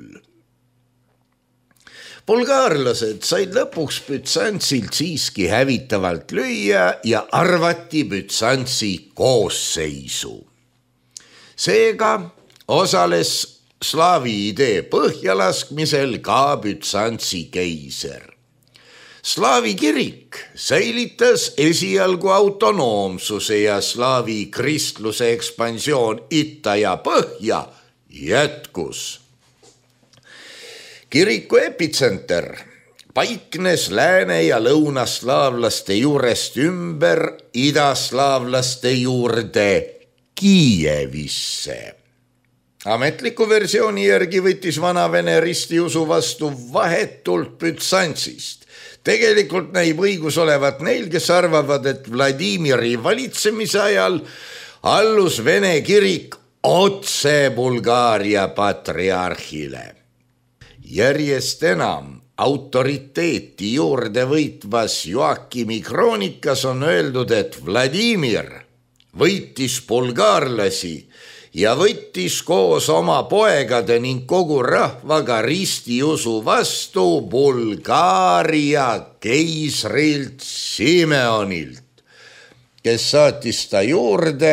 Bulgaarlased said lõpuks Bütsantsilt siiski hävitavalt lüüa ja arvati Bütsantsi koosseisu. Seega osales slaavi idee põhjalaskmisel ka Bütsantsi keiser. Slaavi kirik säilitas esialgu autonoomsuse ja slaavi kristluse ekspansioon itta ja põhja jätkus. Kiriku epitsenter paiknes lääne- ja lõunaslaavlaste juurest ümber idaslaavlaste juurde Kiievisse. Ametliku versiooni järgi võttis vanavene ristiusu vastu vahetult Bütsantsist. Tegelikult näib õigus olevat neil, kes arvavad, et Vladimiri valitsemise ajal allus vene kirik otse Bulgaaria patriarhile. Järjest enam autoriteeti juurde võitvas Joakimi kroonikas on öeldud, et Vladimir võitis bulgaarlasi ja võttis koos oma poegade ning kogu rahvaga ristiusu vastu Bulgaaria keisrilt Simeonilt, kes saatis ta juurde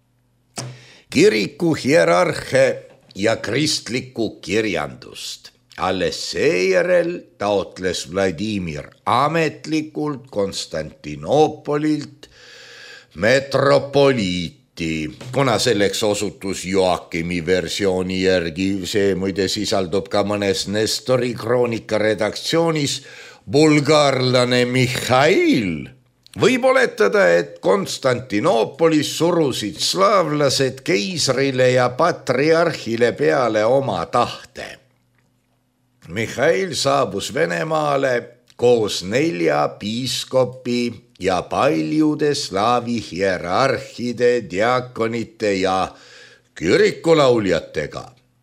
kiriku hierarhe ja kristlikku kirjandust. Alles seejärel taotles Vladimir ametlikult Konstantinoopolilt metropoliiti, kuna selleks osutus Joakimi versiooni järgi, see muide sisaldub ka mõnes Nestori kroonika redaktsioonis, bulgaarlane Mihhail. Võib oletada, et Konstantinoopolis surusid slaavlased keisrile ja patriarhile peale oma tahte. Mihhail saabus Venemaale koos nelja piiskopi ja paljude slaavi hierarhide, diakonite ja kirikulauljatega.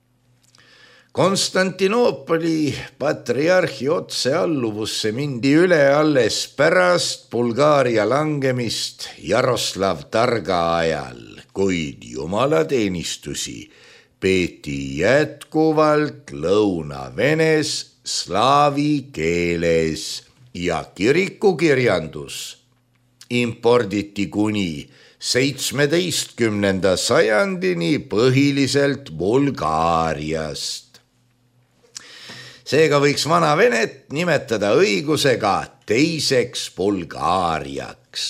Konstantinoopoli patriarhi otsealluvusse mindi üle alles pärast Bulgaaria langemist Jaroslav Targa ajal, kuid jumalateenistusi peeti jätkuvalt Lõuna-Venes slaavi keeles ja kirikukirjandus imporditi kuni seitsmeteistkümnenda sajandini põhiliselt Bulgaariast. Seega võiks Vana-Venet nimetada õigusega teiseks Bulgaariaks.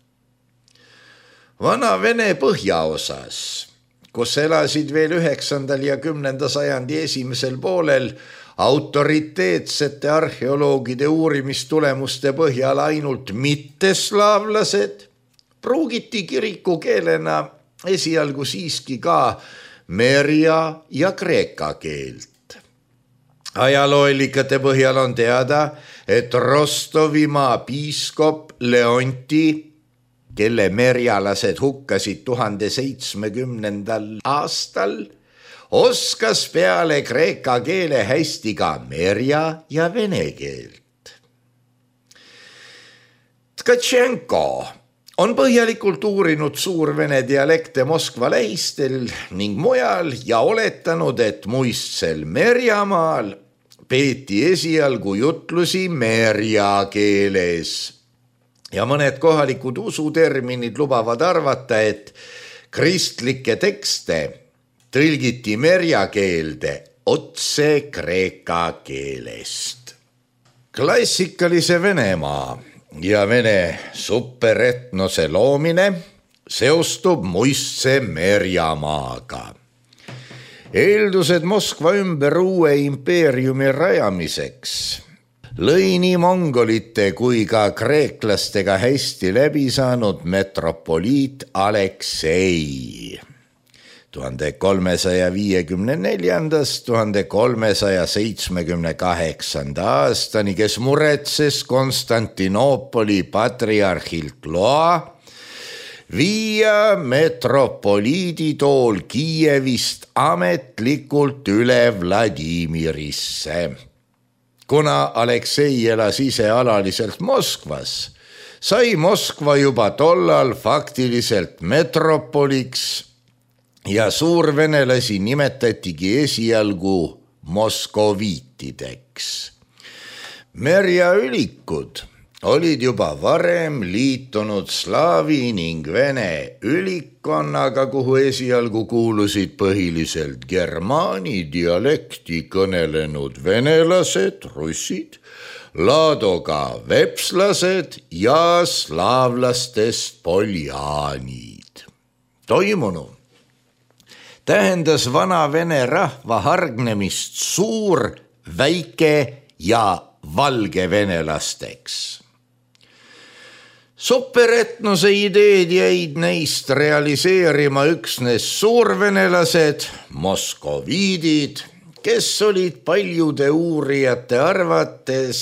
Vana-Vene põhjaosas, kus elasid veel üheksandal ja kümnenda sajandi esimesel poolel autoriteetsete arheoloogide uurimistulemuste põhjal ainult mitteslaavlased, pruugiti kirikukeelena esialgu siiski ka merja ja kreeka keelt. Ajalooallikate põhjal on teada, et Rostovimaa piiskop Leonti, kelle merjalased hukkasid tuhande seitsmekümnendal aastal, oskas peale kreeka keele hästi ka merja ja vene keelt. Tkatšenko on põhjalikult uurinud suurvene dialekte Moskva lähistel ning mujal ja oletanud, et muistsel Merjamaal peeti esialgu jutlusi merja keeles. Ja mõned kohalikud usuterminid lubavad arvata, et kristlikke tekste tõlgiti merja keelde otse kreeka keelest. Klassikalise Venemaa ja Vene superetnose loomine seostub muistse Merjamaaga. Eeldused Moskva ümber uue impeeriumi rajamiseks lõi nii mongolite kui ka kreeklastega hästi läbi saanud metropoliit Aleksei. tuhande kolmesaja viiekümne neljandast tuhande kolmesaja seitsmekümne kaheksanda aastani, kes muretses Konstantinoopoli patriarhilt loa viia metropoliidi tool Kiievist ametlikult üle Vladimirisse. Kuna Aleksei elas ise alaliselt Moskvas, sai Moskva juba tollal faktiliselt metropoliks ja suurvenelasi nimetatigi esialgu moskoviitideks. Merjaülikud olid juba varem liitunud slaavi ning vene ülikkonnaga, kuhu esialgu kuulusid põhiliselt germaani dialekti kõnelenud venelased, russid, laadoga vepslased ja slaavlastest poljaanid. Toimunu tähendas Vana-Vene rahva hargnemist suur, väike ja valge venelasteks. Superetnose ideed jäid neist realiseerima üksnes suurvenelased, moskoviidid, kes olid paljude uurijate arvates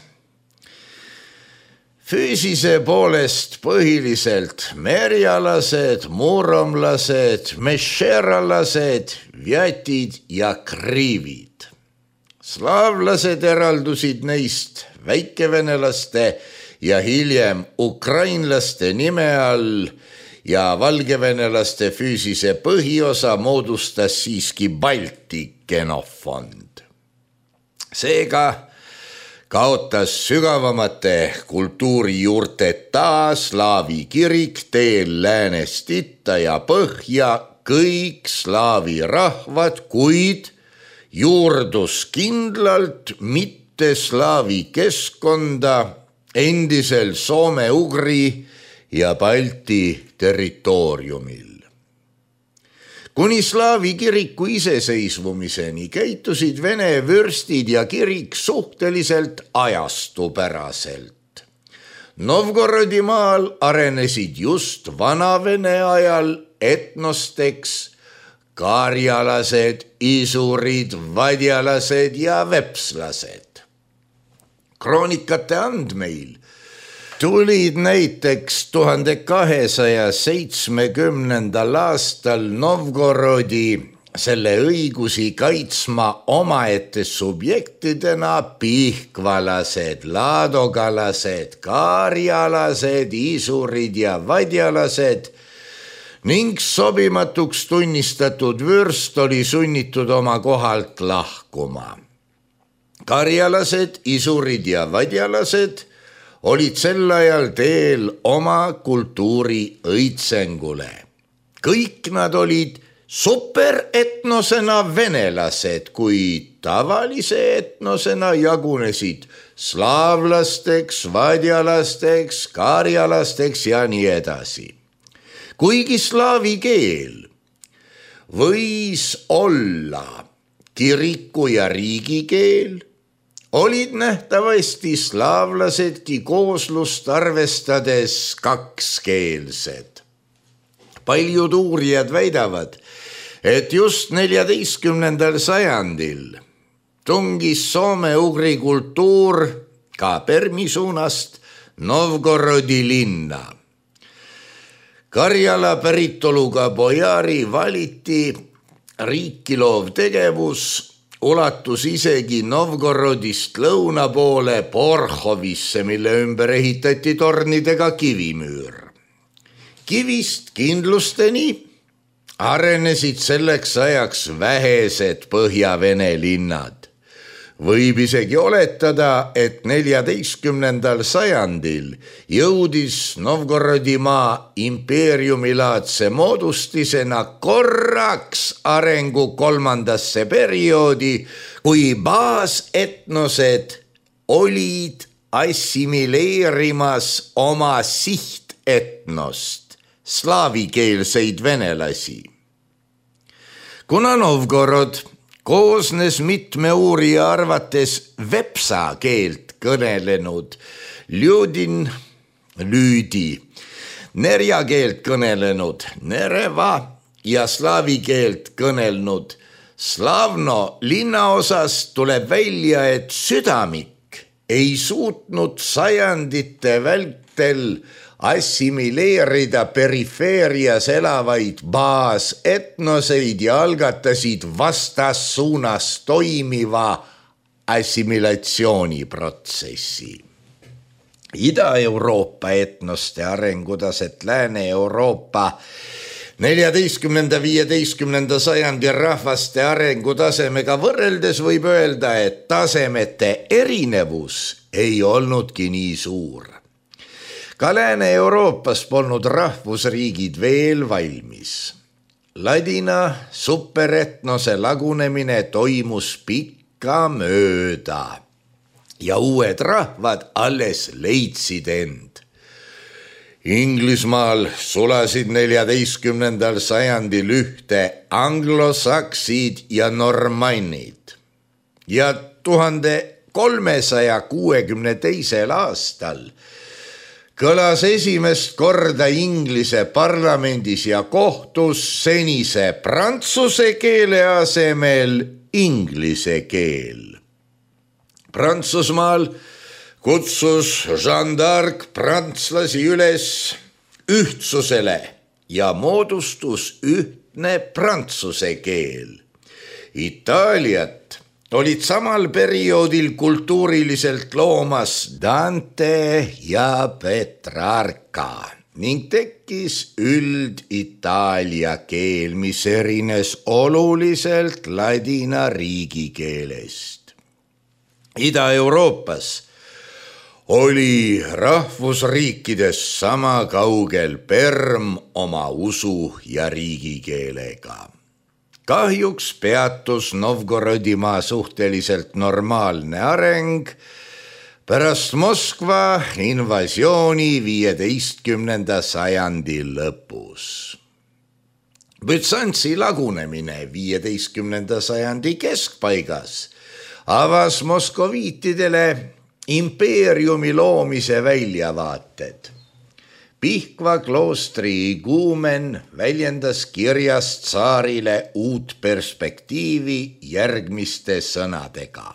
füüsise poolest põhiliselt merjalased, muromlased, mešeralased, vjatid ja kriivid. Slaavlased eraldusid neist väikevenelaste ja hiljem ukrainlaste nime all ja valgevenelaste füüsise põhiosa moodustas siiski Balti genofond. Seega kaotas sügavamate kultuurijuurteta slaavi kirik teel läänest itta ja põhja kõik slaavi rahvad, kuid juurdus kindlalt mitte slaavi keskkonda endisel soome-ugri ja Balti territooriumil. Kuni slaavi kiriku iseseisvumiseni käitusid vene vürstid ja kirik suhteliselt ajastupäraselt. Novgorodi maal arenesid just vana-vene ajal etnosteks kaarjalased, isurid, vadjalased ja vepslased. Kroonikate andmeil tulid näiteks tuhande kahesaja seitsmekümnendal aastal Novgorodi selle õigusi kaitsma omaette subjektidena pihkvalased, laadogalased, kaarjalased, isurid ja vadjalased ning sobimatuks tunnistatud vürst oli sunnitud oma kohalt lahkuma. Kaarjalased, isurid ja vadjalased olid sel ajal teel oma kultuuri õitsengule. Kõik nad olid superetnosena venelased, kuid tavalise etnosena jagunesid slaavlasteks, vadjalasteks, kaarjalasteks ja nii edasi. Kuigi slaavi keel võis olla kiriku ja riigikeel, olid nähtavasti slaavlasedki kooslust arvestades kakskeelsed. Paljud uurijad väidavad, et just neljateistkümnendal sajandil tungis soome-ugri kultuur ka Permi suunast Novgorodi linna. Karjala päritoluga bojari valiti riiki loov tegevus ulatus isegi Novgorodist lõuna poole Porhovisse, mille ümber ehitati tornidega kivimüür. Kivist kindlusteni arenesid selleks ajaks vähesed Põhja-Vene linnad. Võib isegi oletada, et neljateistkümnendal sajandil jõudis Novgorodimaa impeeriumilaadse moodustisena korraks arengu kolmandasse perioodi, kui baasetnosed olid assimileerimas oma sihtetnost, slaavikeelseid venelasi. Kuna Novgorod koosnes mitme uurija arvates vepsa keelt kõnelenud Ljudin, Lüüdi, nerja keelt kõnelenud Nereva ja slaavi keelt kõnelnud Slavno linnaosast tuleb välja, et südamik ei suutnud sajandite vältel assimileerida perifeerias elavaid baasetnoseid ja algatasid vastassuunas toimiva assimilatsiooniprotsessi. Ida-Euroopa etnoste arengutaset Lääne-Euroopa neljateistkümnenda viieteistkümnenda sajandi rahvaste arengutasemega võrreldes võib öelda, et tasemete erinevus ei olnudki nii suur. Ka Lääne-Euroopas polnud rahvusriigid veel valmis. Ladina superetnose lagunemine toimus pikka mööda ja uued rahvad alles leidsid end. Inglismaal sulasid neljateistkümnendal sajandil ühte anglosaksid ja normannid ja tuhande kolmesaja kuuekümne teisel aastal kõlas esimest korda Inglise parlamendis ja kohtus senise prantsuse keele asemel inglise keel. Prantsusmaal kutsus Jeanne d'Arc prantslasi üles ühtsusele ja moodustus ühtne prantsuse keel. Itaaliat olid samal perioodil kultuuriliselt loomas Dante ja Petrarca ning tekkis üld-itaalia keel, mis erines oluliselt ladina riigikeelest. Ida-Euroopas oli rahvusriikides sama kaugel Perm oma usu ja riigikeelega. Kahjuks peatus Novgorodimaa suhteliselt normaalne areng pärast Moskva invasiooni viieteistkümnenda sajandi lõpus. Bütsantsi lagunemine viieteistkümnenda sajandi keskpaigas avas moskoviitidele impeeriumi loomise väljavaated. Pihkva kloostri iguumen väljendas kirjas tsaarile uut perspektiivi järgmiste sõnadega.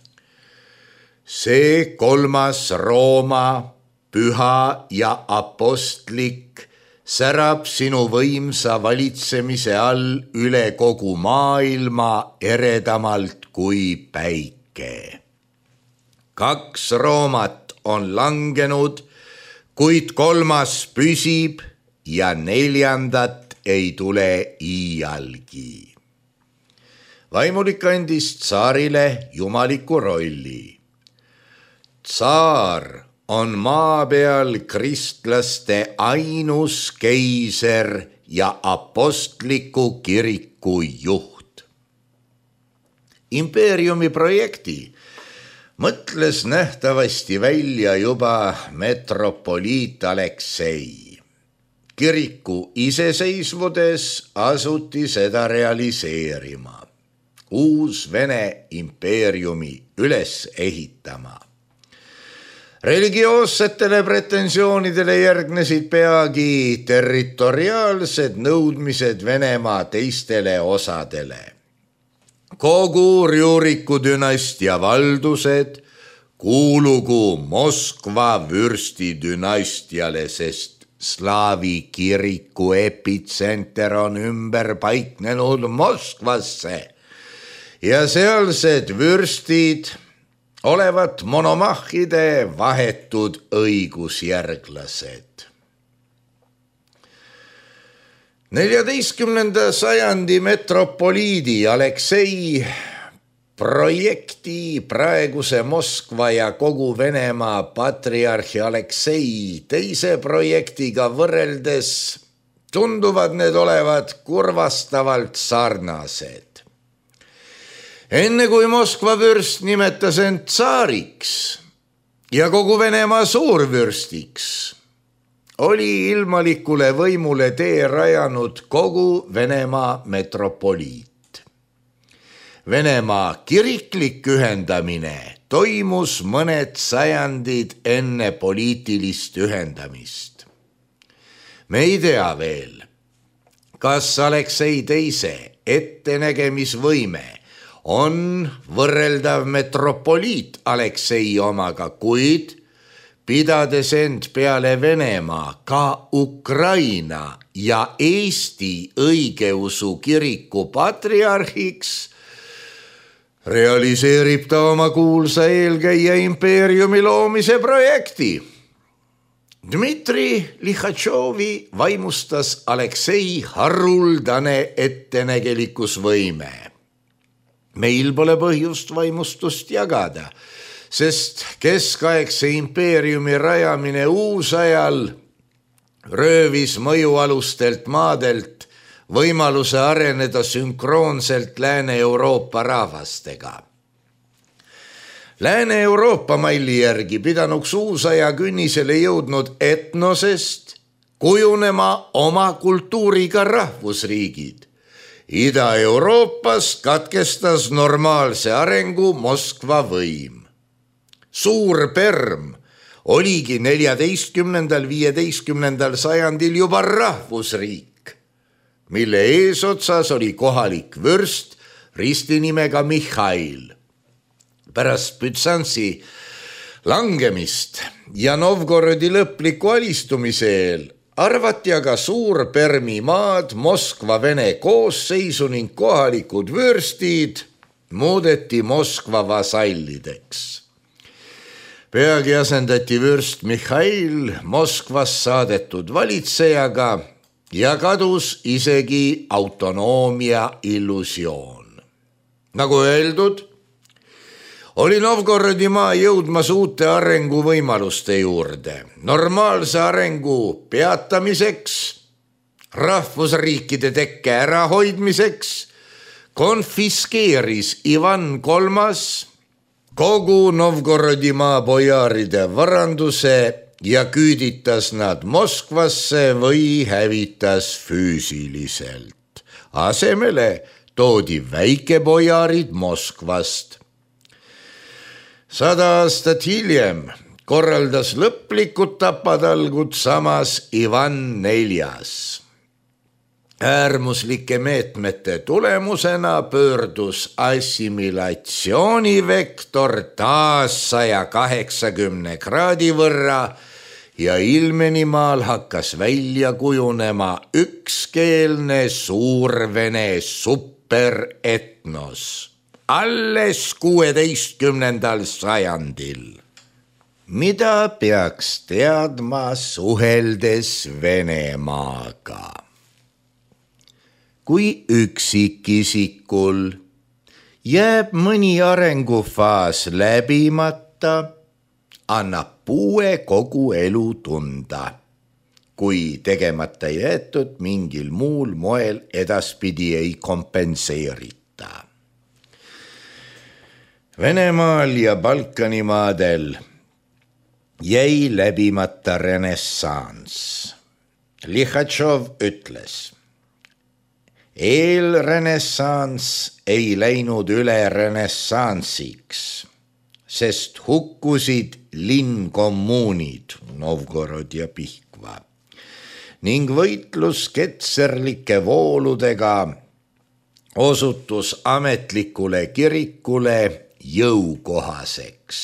See kolmas Rooma, püha ja apostlik särab sinu võimsa valitsemise all üle kogu maailma eredamalt kui päike. Kaks Roomat on langenud, kuid kolmas püsib ja neljandat ei tule iialgi. Vaimulik andis tsaarile jumaliku rolli. Tsaar on maa peal kristlaste ainus keiser ja apostliku kiriku juht. Impeeriumi projekti mõtles nähtavasti välja juba metropoliit Aleksei. Kiriku iseseisvudes asuti seda realiseerima, uus Vene impeeriumi üles ehitama. Religioossetele pretensioonidele järgnesid peagi territoriaalsed nõudmised Venemaa teistele osadele. Kogu Rjuriku dünastia valdused kuulugu Moskva vürsti dünastiale, sest slaavi kiriku epitsenter on ümber paiknenud Moskvasse ja sealsed vürstid olevat monomahhide vahetud õigusjärglased. neljateistkümnenda sajandi metropoliidi Aleksei projekti praeguse Moskva ja kogu Venemaa patriarhi Aleksei teise projektiga võrreldes tunduvad need olevat kurvastavalt sarnased. Enne kui Moskva vürst nimetas end tsaariks ja kogu Venemaa suurvürstiks, oli ilmalikule võimule tee rajanud kogu Venemaa metropoliit. Venemaa kiriklik ühendamine toimus mõned sajandid enne poliitilist ühendamist. Me ei tea veel, kas Aleksei teise ettenägemisvõime on võrreldav metropoliit Aleksei omaga, kuid pidades end peale Venemaa ka Ukraina ja Eesti õigeusu kiriku patriarhiks, realiseerib ta oma kuulsa eelkäija impeeriumi loomise projekti. Dmitri Lihatšovi vaimustas Aleksei haruldane ettenägelikkusvõime. Meil pole põhjust vaimustust jagada, sest keskaegse impeeriumi rajamine uusajal röövis mõjualustelt maadelt võimaluse areneda sünkroonselt Lääne-Euroopa rahvastega. Lääne-Euroopa malli järgi pidanuks uusaja künnisele jõudnud etnosest kujunema oma kultuuriga rahvusriigid. Ida-Euroopas katkestas normaalse arengu Moskva võim. Suur Perm oligi neljateistkümnendal viieteistkümnendal sajandil juba rahvusriik, mille eesotsas oli kohalik vürst ristinimega Mihhail. Pärast Bütsantsi langemist ja Novgorodi lõpliku alistumise eel arvati aga Suur Permi maad Moskva Vene koosseisu ning kohalikud vürstid muudeti Moskva vasallideks. Peagi asendati vürst Mihhail Moskvas saadetud valitsejaga ja kadus isegi autonoomia illusioon. Nagu öeldud, oli Novgorodi maa jõudmas uute arenguvõimaluste juurde. Normaalse arengu peatamiseks, rahvusriikide tekke ärahoidmiseks konfiskeeris Ivan kolmas kogu Novgorodimaa bojaaride varanduse ja küüditas nad Moskvasse või hävitas füüsiliselt. Asemele toodi väikebojaarid Moskvast. Sada aastat hiljem korraldas lõplikud tapatalgud samas Ivan neljas. Äärmuslike meetmete tulemusena pöördus assimilatsioonivektor taas saja kaheksakümne kraadi võrra ja Ilmenimaal hakkas välja kujunema ükskeelne suurvene superetnos alles kuueteistkümnendal sajandil. Mida peaks teadma suheldes Venemaaga? Kui üksikisikul jääb mõni arengufaas läbimata, annab puue kogu elu tunda, kui tegemata jäetud mingil muul moel edaspidi ei kompenseerita. Venemaal ja Balkanimaadel jäi läbimata renessanss. Lihatšov ütles, eelrenessanss ei läinud üle renessansiks, sest hukkusid linnkommuunid Novgorod ja Pihkva ning võitlus ketserlike vooludega osutus ametlikule kirikule jõukohaseks.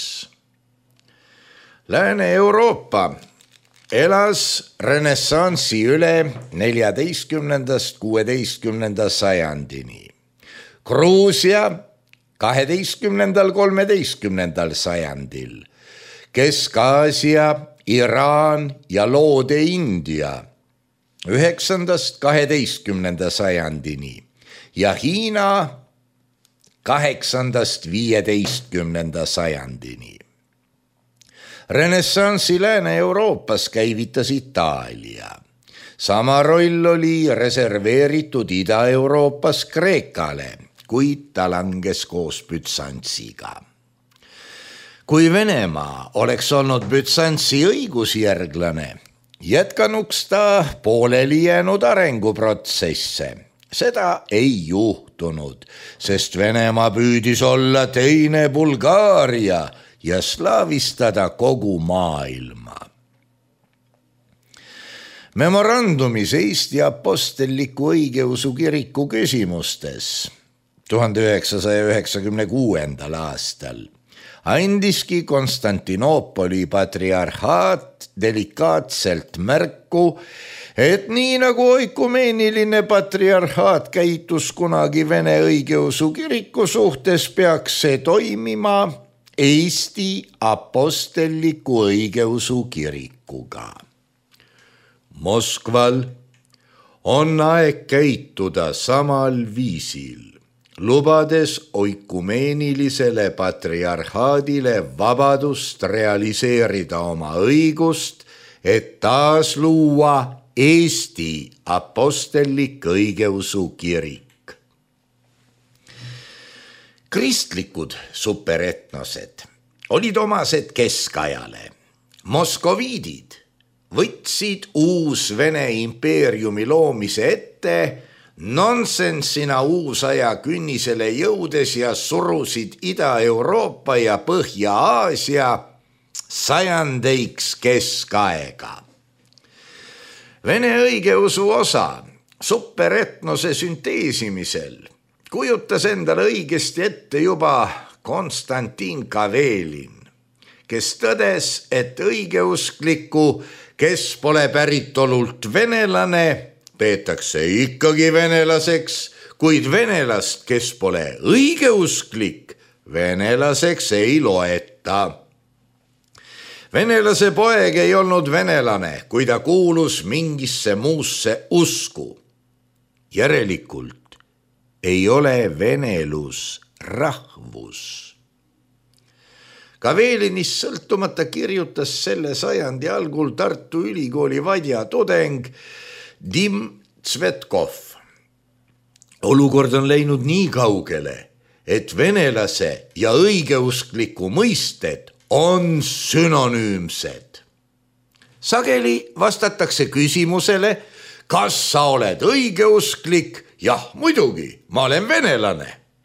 Lääne-Euroopa elas renessansi üle neljateistkümnendast kuueteistkümnenda sajandini. Gruusia kaheteistkümnendal kolmeteistkümnendal sajandil, Kesk-Aasia, Iraan ja Loode-India üheksandast kaheteistkümnenda sajandini ja Hiina kaheksandast viieteistkümnenda sajandini. Renessansi Lääne-Euroopas käivitas Itaalia. Sama roll oli reserveeritud Ida-Euroopas Kreekale, kuid ta langes koos Bütsantsiga. Kui Venemaa oleks olnud Bütsantsi õigusjärglane, jätkanuks ta pooleli jäänud arenguprotsesse. Seda ei juhtunud, sest Venemaa püüdis olla teine Bulgaaria ja slaavistada kogu maailma. Memorandumis Eesti apostelliku õigeusu kiriku küsimustes tuhande üheksasaja üheksakümne kuuendal aastal andiski Konstantinoopoli patriarhaat delikaatselt märku, et nii nagu oikumeeniline patriarhaat käitus kunagi Vene õigeusu kiriku suhtes, peaks see toimima Eesti apostelliku õigeusu kirikuga. Moskval on aeg käituda samal viisil, lubades oikumeenilisele patriarhaadile vabadust realiseerida oma õigust, et taas luua Eesti apostellik õigeusu kirik. Kristlikud superetnosed olid omased keskajale. Moskoviidid võtsid uus Vene impeeriumi loomise ette nonsensina uusaja künnisele jõudes ja surusid Ida-Euroopa ja Põhja-Aasia sajandeiks keskaega. Vene õigeusu osa superetnose sünteesimisel kujutas endale õigesti ette juba Konstantin Kavelin, kes tõdes, et õigeusklikku, kes pole päritolult venelane, peetakse ikkagi venelaseks, kuid venelast, kes pole õigeusklik, venelaseks ei loeta. Venelase poeg ei olnud venelane, kui ta kuulus mingisse muusse usku. Järelikult ei ole venelus rahvus. Kavelinist sõltumata kirjutas selle sajandi algul Tartu Ülikooli vadja tudeng Dim Tsvetkov. olukord on läinud nii kaugele, et venelase ja õigeuskliku mõisted on sünonüümsed. Sageli vastatakse küsimusele, kas sa oled õigeusklik? Jah, muidugi, ma olen venelane.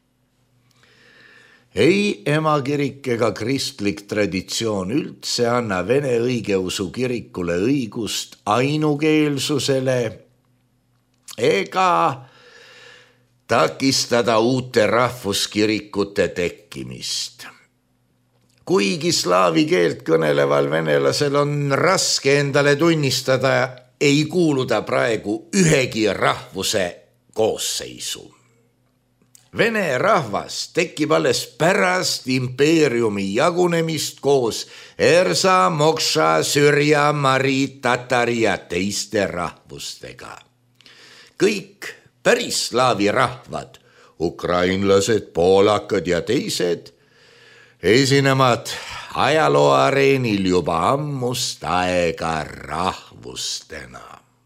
Ei emakirik ega kristlik traditsioon üldse anna Vene õigeusu kirikule õigust ainukeelsusele ega takistada uute rahvuskirikute tekkimist. Kuigi slaavi keelt kõneleval venelasel on raske endale tunnistada, ei kuuluda praegu ühegi rahvuse koosseisu. Vene rahvas tekib alles pärast impeeriumi jagunemist koos Ersa, Mokša, Sürja, Mari, Tatari ja teiste rahvustega. Kõik päris slaavi rahvad, ukrainlased, poolakad ja teised, esinevad ajalooareenil juba ammust aega rahvustena.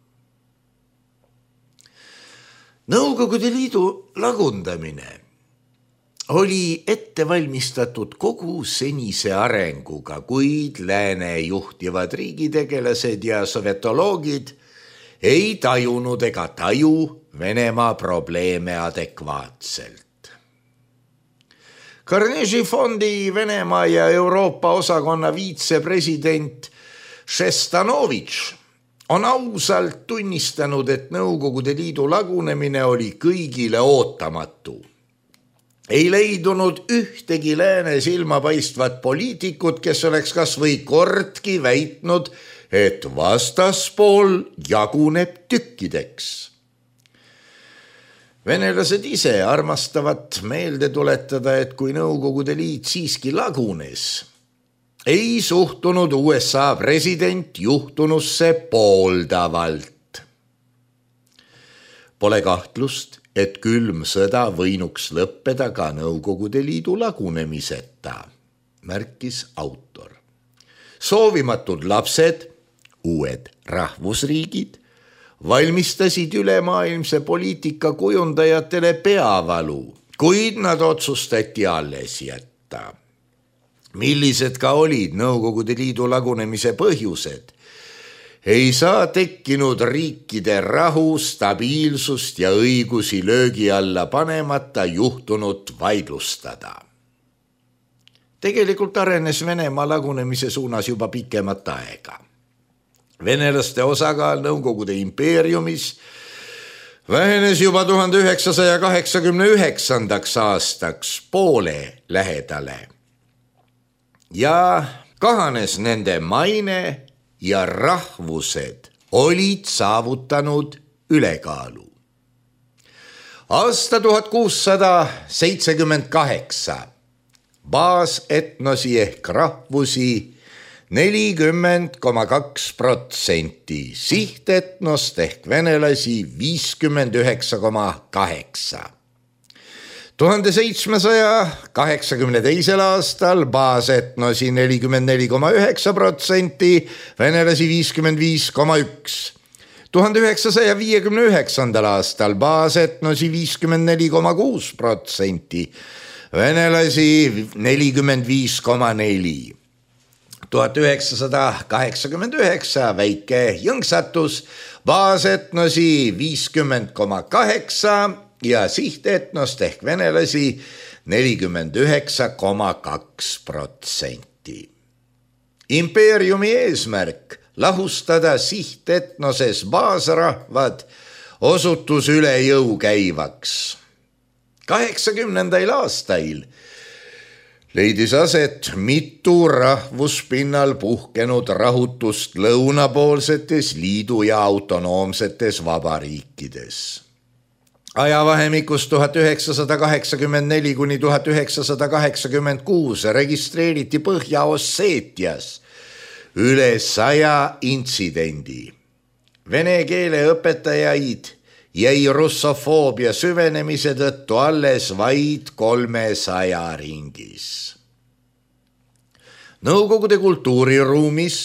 Nõukogude Liidu lagundamine oli ette valmistatud kogu senise arenguga, kuid lääne juhtivad riigitegelased ja sovetoloogid ei tajunud ega taju Venemaa probleeme adekvaatselt. Carnegie fondi Venemaa ja Euroopa osakonna viitsepresident Šestanovitš on ausalt tunnistanud, et Nõukogude Liidu lagunemine oli kõigile ootamatu. Ei leidunud ühtegi lääne silmapaistvat poliitikut, kes oleks kas või kordki väitnud, et vastaspool jaguneb tükkideks. Venelased ise armastavad meelde tuletada, et kui Nõukogude Liit siiski lagunes, ei suhtunud U S A president juhtunusse pooldavalt. Pole kahtlust, et külm sõda võinuks lõppeda ka Nõukogude Liidu lagunemiseta, märkis autor. Soovimatud lapsed, uued rahvusriigid, valmistasid ülemaailmse poliitika kujundajatele peavalu, kuid nad otsustati alles jätta. Millised ka olid Nõukogude Liidu lagunemise põhjused, ei saa tekkinud riikide rahu, stabiilsust ja õigusi löögi alla panemata juhtunut vaidlustada. Tegelikult arenes Venemaa lagunemise suunas juba pikemat aega. Venelaste osakaal Nõukogude impeeriumis vähenes juba tuhande üheksasaja kaheksakümne üheksandaks aastaks poole lähedale. Ja kahanes nende maine ja rahvused olid saavutanud ülekaalu. Aasta tuhat kuussada seitsekümmend kaheksa baasetnosi ehk rahvusi nelikümmend koma kaks protsenti, sihtetnost ehk venelasi viiskümmend üheksa koma kaheksa. tuhande seitsmesaja kaheksakümne teisel aastal baasetnosi nelikümmend neli koma üheksa protsenti, venelasi viiskümmend viis koma üks. tuhande üheksasaja viiekümne üheksandal aastal baasetnosi viiskümmend neli koma kuus protsenti, venelasi nelikümmend viis koma neli. tuhat üheksasada kaheksakümmend üheksa väike jõnksatus, baasetnosi viiskümmend koma kaheksa ja sihtetnost ehk venelasi nelikümmend üheksa koma kaks protsenti. Impeeriumi eesmärk lahustada sihtetnoses baasrahvad osutus üle jõu käivaks. kaheksakümnendail aastail leidis aset mitu rahvuspinnal puhkenud rahutust lõunapoolsetes liidu ja autonoomsetes vabariikides. Ajavahemikus tuhat üheksasada kaheksakümmend neli kuni tuhat üheksasada kaheksakümmend kuus registreeriti Põhja-Osseetias üle saja intsidendi. Vene keele õpetajaid jäi russofoobia süvenemise tõttu alles vaid kolmesaja ringis. Nõukogude kultuuriruumis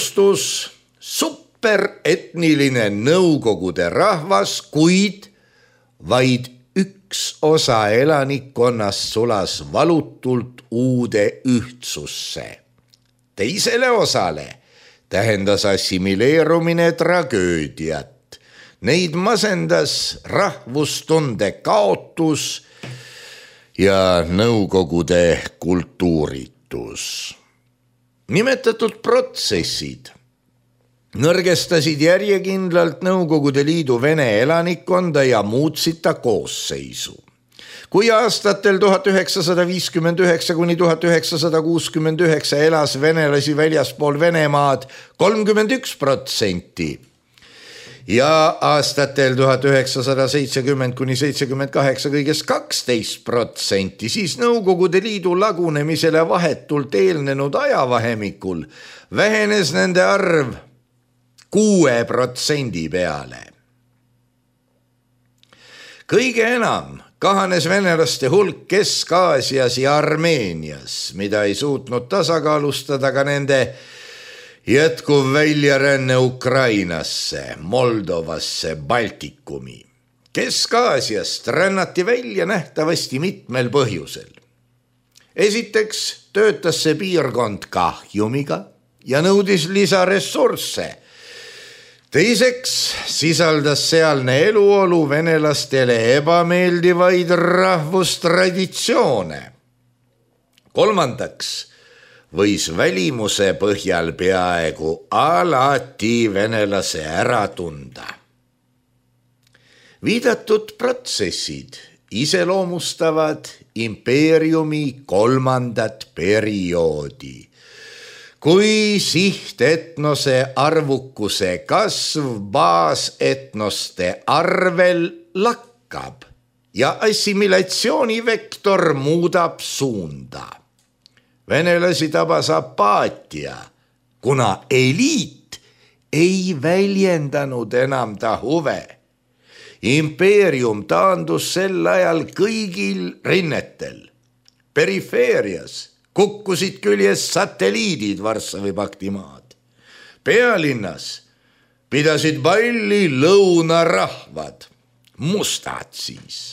moodustus superetniline nõukogude rahvas, kuid vaid üks osa elanikkonnast sulas valutult uude ühtsusse. Teisele osale tähendas assimileerumine tragöödiat. Neid masendas rahvustunde kaotus ja nõukogude kultuuritus. Nimetatud protsessid nõrgestasid järjekindlalt Nõukogude Liidu Vene elanikkonda ja muutsid ta koosseisu. Kui aastatel tuhat üheksasada viiskümmend üheksa kuni tuhat üheksasada kuuskümmend üheksa elas venelasi väljaspool Venemaad kolmkümmend üks protsenti ja aastatel tuhat üheksasada seitsekümmend kuni seitsekümmend kaheksa kõigest kaksteist protsenti, siis Nõukogude Liidu lagunemisele vahetult eelnenud ajavahemikul vähenes nende arv kuue protsendi peale. Kõige enam kahanes venelaste hulk Kesk-Aasias ja Armeenias, mida ei suutnud tasakaalustada ka nende jätkuv väljaränne Ukrainasse, Moldovasse, Baltikumi. Kesk-Aasiast rännati välja nähtavasti mitmel põhjusel. Esiteks töötas see piirkond kahjumiga ja nõudis lisaressursse. Teiseks sisaldas sealne eluolu venelastele ebameeldivaid rahvustraditsioone. Kolmandaks võis välimuse põhjal peaaegu alati venelase ära tunda. Viidatud protsessid iseloomustavad impeeriumi kolmandat perioodi, kui sihtetnose arvukuse kasv baasetnoste arvel lakkab ja assimilatsioonivektor muudab suunda. Venelasi tabas apaatia, kuna eliit ei väljendanud enam ta huve. Impeerium taandus sel ajal kõigil rinnetel. Perifeerias kukkusid küljes satelliidid Varssavi pakti maad. Pealinnas pidasid palli lõunarahvad, mustad siis.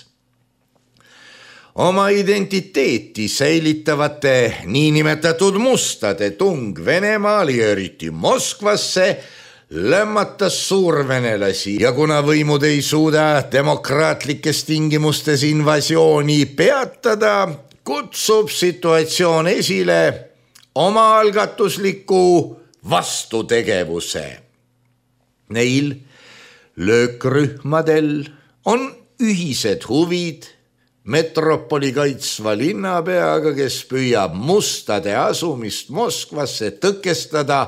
Oma identiteeti säilitavate niinimetatud mustade tung Venemaali ja eriti Moskvasse lämmatas suurvenelasi ja kuna võimud ei suuda demokraatlikes tingimustes invasiooni peatada, kutsub situatsioon esile omaalgatusliku vastutegevuse. Neil löökrühmadel on ühised huvid metropoli kaitsva linnapeaga, kes püüab mustade asumist Moskvasse tõkestada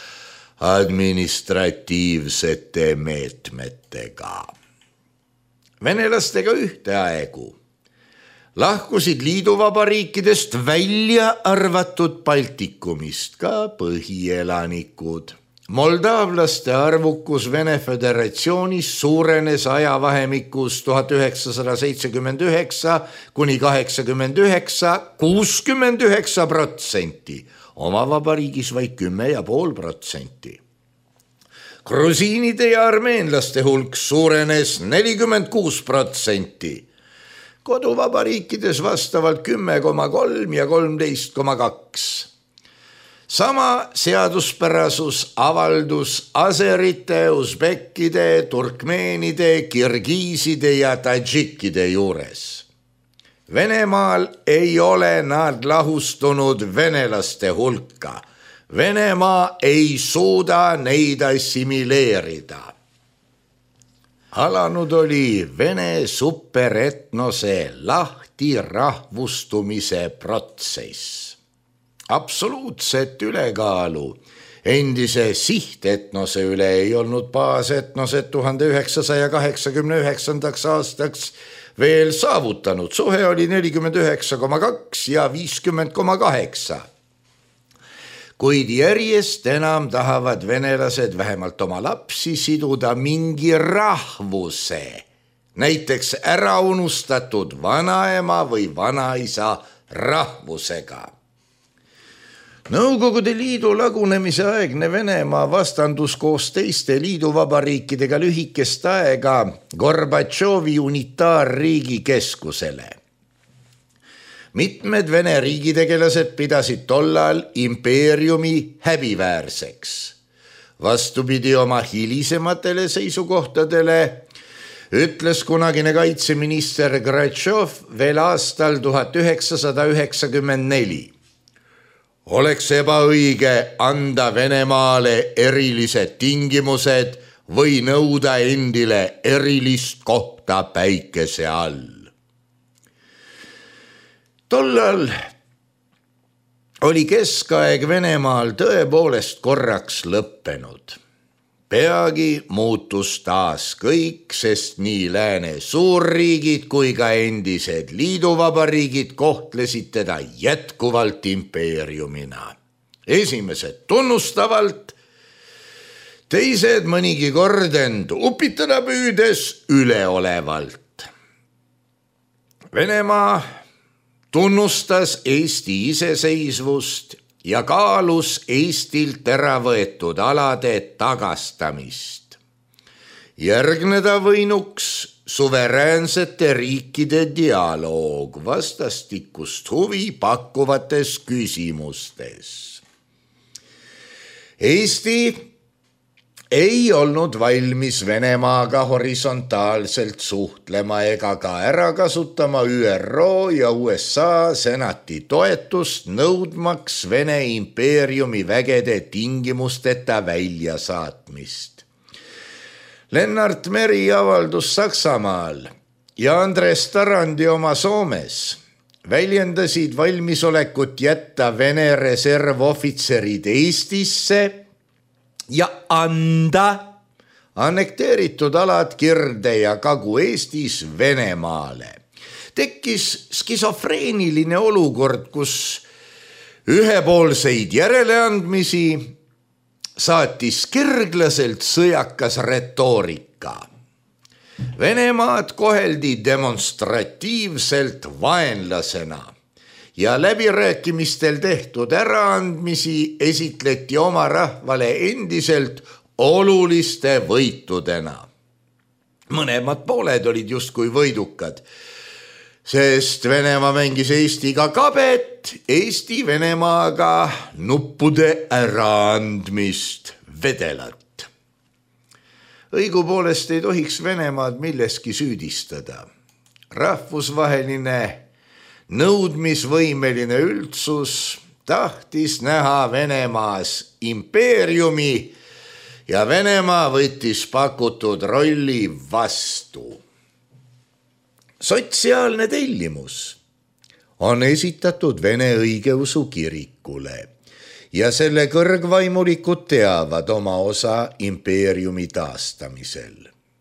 administratiivsete meetmetega. Venelastega ühteaegu lahkusid liiduvabariikidest välja arvatud Baltikumist ka põhielanikud. Moldaavlaste arvukus Vene Föderatsioonis suurenes ajavahemikus tuhat üheksasada seitsekümmend üheksa kuni kaheksakümmend üheksa kuuskümmend üheksa protsenti, oma vabariigis vaid kümme ja pool protsenti. Grusiinide ja armeenlaste hulk suurenes nelikümmend kuus protsenti. Koduvabariikides vastavalt kümme koma kolm ja kolmteist koma kaks. Sama seaduspärasus avaldus aserite, usbekkide, turkmeenide, kirgiiside ja tadžikkide juures. Venemaal ei ole nad lahustunud venelaste hulka. Venemaa ei suuda neid assimileerida. Alanud oli Vene superetnose lahti rahvustumise protsess. Absoluutset ülekaalu endise sihtetnose üle ei olnud baasetnosed tuhande üheksasaja kaheksakümne üheksandaks aastaks veel saavutanud. Suhe oli nelikümmend üheksa koma kaks ja viiskümmend koma kaheksa. Kuid järjest enam tahavad venelased vähemalt oma lapsi siduda mingi rahvuse, näiteks ära unustatud vanaema või vanaisa rahvusega. Nõukogude Liidu lagunemise aegne Venemaa vastandus koos teiste liiduvabariikidega lühikest aega Gorbatšovi unitaarriigi keskusele. Mitmed Vene riigitegelased pidasid tollal impeeriumi häbiväärseks. Vastupidi oma hilisematele seisukohtadele ütles kunagine kaitseminister Gratšov veel aastal tuhat üheksasada üheksakümmend neli. Oleks ebaõige anda Venemaale erilised tingimused või nõuda endile erilist kohta päikese all. Tollal oli keskaeg Venemaal tõepoolest korraks lõppenud. Peagi muutus taas kõik, sest nii lääne suurriigid kui ka endised liiduvabariigid kohtlesid teda jätkuvalt impeeriumina. Esimesed tunnustavalt, teised mõnigi kord end upitada püüdes üleolevalt. Venemaa tunnustas Eesti iseseisvust ja kaalus Eestilt ära võetud alade tagastamist. Järgneda võinuks suveräänsete riikide dialoog vastastikust huvi pakkuvates küsimustes. Eesti ei olnud valmis Venemaaga horisontaalselt suhtlema ega ka ära kasutama Ü R O ja U S A senati toetust nõudmaks Vene impeeriumi vägede tingimusteta väljasaatmist. Lennart Meri avaldus Saksamaal ja Andres Tarandi oma Soomes väljendasid valmisolekut jätta Vene reservohvitserid Eestisse ja anda annekteeritud alad Kirde ja Kagu-Eestis Venemaale. Tekkis skisofreeniline olukord, kus ühepoolseid järeleandmisi saatis kirglaselt sõjakas retoorika. Venemaad koheldi demonstratiivselt vaenlasena ja läbirääkimistel tehtud äraandmisi esitleti oma rahvale endiselt oluliste võitudena. Mõlemad pooled olid justkui võidukad, sest Venemaa mängis Eestiga kabet, Eesti Venemaaga nuppude äraandmist vedelat. Õigupoolest ei tohiks Venemaad milleski süüdistada. Rahvusvaheline nõudmisvõimeline üldsus tahtis näha Venemaas impeeriumi ja Venemaa võttis pakutud rolli vastu. Sotsiaalne tellimus on esitatud Vene õigeusu kirikule ja selle kõrgvaimulikud teavad oma osa impeeriumi taastamisel.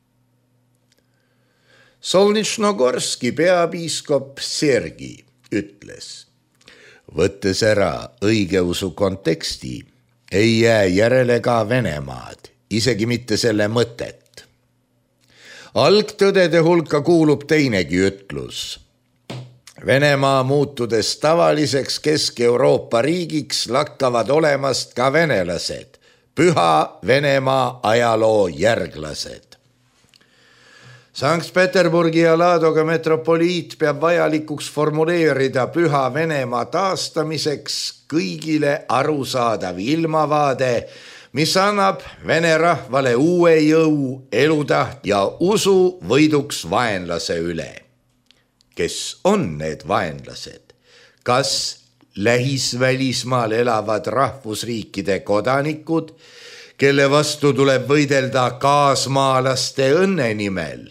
Solnišnogorski peapiiskop Sergi ütles, võttes ära õigeusu konteksti, ei jää järele ka Venemaad, isegi mitte selle mõtet. Algtõdede hulka kuulub teinegi ütlus. Venemaa muutudes tavaliseks Kesk-Euroopa riigiks lakkavad olemast ka venelased, püha Venemaa ajaloo järglased. Sankt-Peterburgi ja Ladoga metropoliit peab vajalikuks formuleerida püha Venemaa taastamiseks kõigile arusaadav ilmavaade, mis annab vene rahvale uue jõu, elutaht ja usu võiduks vaenlase üle. Kes on need vaenlased? Kas lähisvälismaal elavad rahvusriikide kodanikud, kelle vastu tuleb võidelda kaasmaalaste õnne nimel?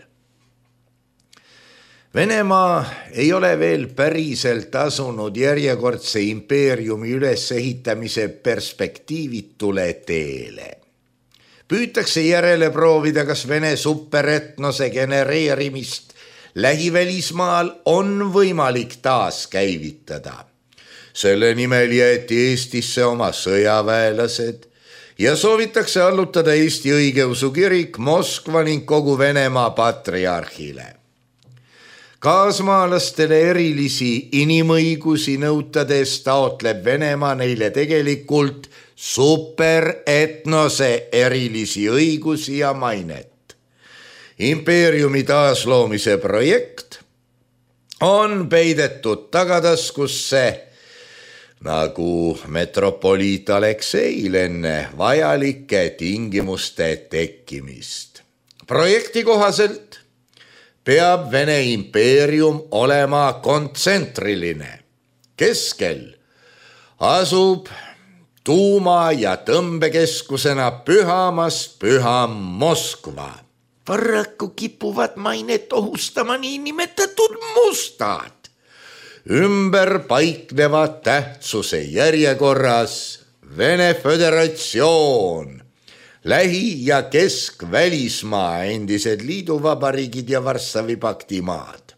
Venemaa ei ole veel päriselt asunud järjekordse impeeriumi ülesehitamise perspektiivitule teele. Püütakse järele proovida, kas Vene superetnose genereerimist lähivälismaal on võimalik taas käivitada. Selle nimel jäeti Eestisse oma sõjaväelased ja soovitakse allutada Eesti õigeusu kirik Moskva ning kogu Venemaa patriarhile. Kaasmaalastele erilisi inimõigusi nõutades taotleb Venemaa neile tegelikult superetnose erilisi õigusi ja mainet. Impeeriumi taasloomise projekt on peidetud tagataskusse nagu metropoliit Alekseil enne vajalike tingimuste tekkimist. Projekti kohaselt peab Vene impeerium olema kontsentriline. Keskel asub tuuma- ja tõmbekeskusena pühamast püham Moskva. Paraku kipuvad mainet ohustama niinimetatud mustad. Ümber paiknevad tähtsuse järjekorras Vene Föderatsioon, Lähi- ja Kesk-Välismaa, endised liiduvabariigid ja Varssavi pakti maad.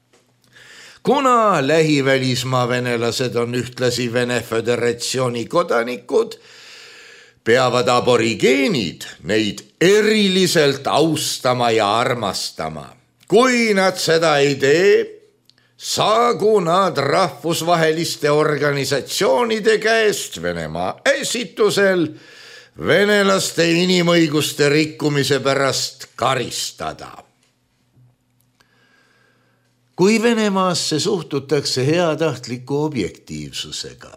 Kuna lähivälismaa venelased on ühtlasi Vene Föderatsiooni kodanikud, peavad aborigeenid neid eriliselt austama ja armastama. Kui nad seda ei tee, saagu nad rahvusvaheliste organisatsioonide käest Venemaa esitusel venelaste inimõiguste rikkumise pärast karistada. Kui Venemaasse suhtutakse heatahtliku objektiivsusega,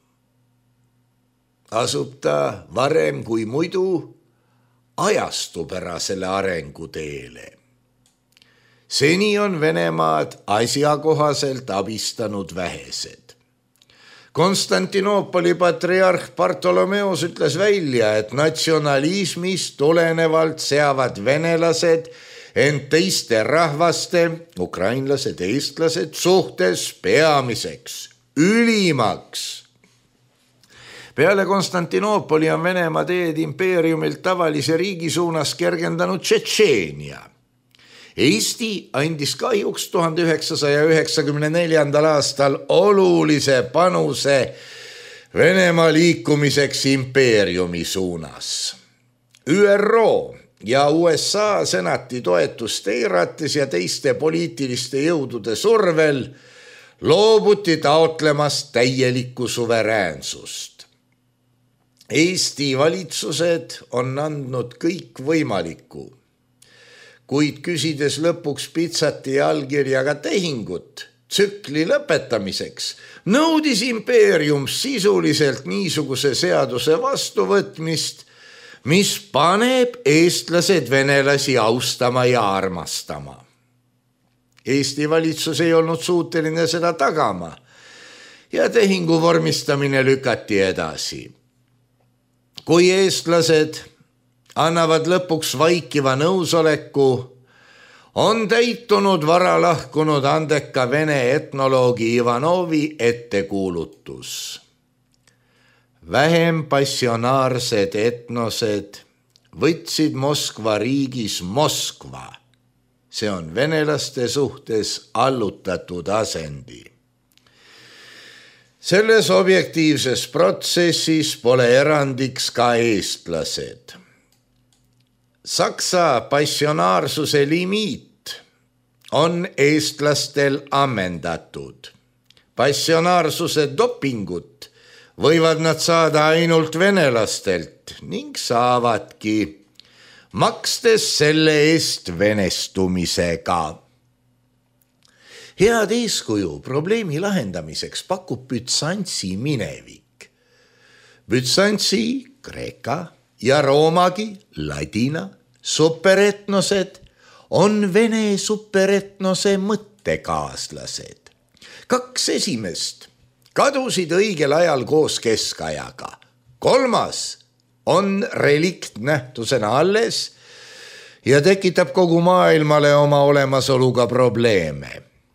asub ta varem kui muidu ajastupärasele arenguteele. Seni on Venemaad asjakohaselt abistanud vähesed. Konstantinoopoli patriarh Bartolomeos ütles välja, et natsionalismist tulenevalt seavad venelased ent teiste rahvaste, ukrainlased, eestlased suhtes peamiseks, ülimaks. Peale Konstantinoopoli on Venemaa teed impeeriumilt tavalise riigi suunas kergendanud Tšetšeenia. Eesti andis kahjuks tuhande üheksasaja üheksakümne neljandal aastal olulise panuse Venemaa liikumiseks impeeriumi suunas. Ü R O ja U S A senati toetust eirates ja teiste poliitiliste jõudude survel loobuti taotlemast täielikku suveräänsust. Eesti valitsused on andnud kõik võimalikku, kuid küsides lõpuks pitsati ja allkirjaga tehingut tsükli lõpetamiseks, nõudis impeerium sisuliselt niisuguse seaduse vastuvõtmist, mis paneb eestlased venelasi austama ja armastama. Eesti valitsus ei olnud suuteline seda tagama ja tehingu vormistamine lükati edasi. Kui eestlased annavad lõpuks vaikiva nõusoleku, on täitunud vara lahkunud andeka Vene etnoloogi Ivanovi ettekuulutus. Vähem passionaarsed etnosed võtsid Moskva riigis Moskva. See on venelaste suhtes allutatud asendi. Selles objektiivses protsessis pole erandiks ka eestlased. Saksa passionaarsuse limiit on eestlastel ammendatud. Passionaarsuse dopingut võivad nad saada ainult venelastelt ning saavadki, makstes selle eest venestumisega. Head eeskuju probleemi lahendamiseks pakub Bütsantsi minevik. Bütsantsi, Kreeka ja Roomagi, ladina, superetnosed on Vene superetnose mõttekaaslased. Kaks esimest kadusid õigel ajal koos keskajaga. Kolmas on relikt nähtusena alles ja tekitab kogu maailmale oma olemasoluga probleeme.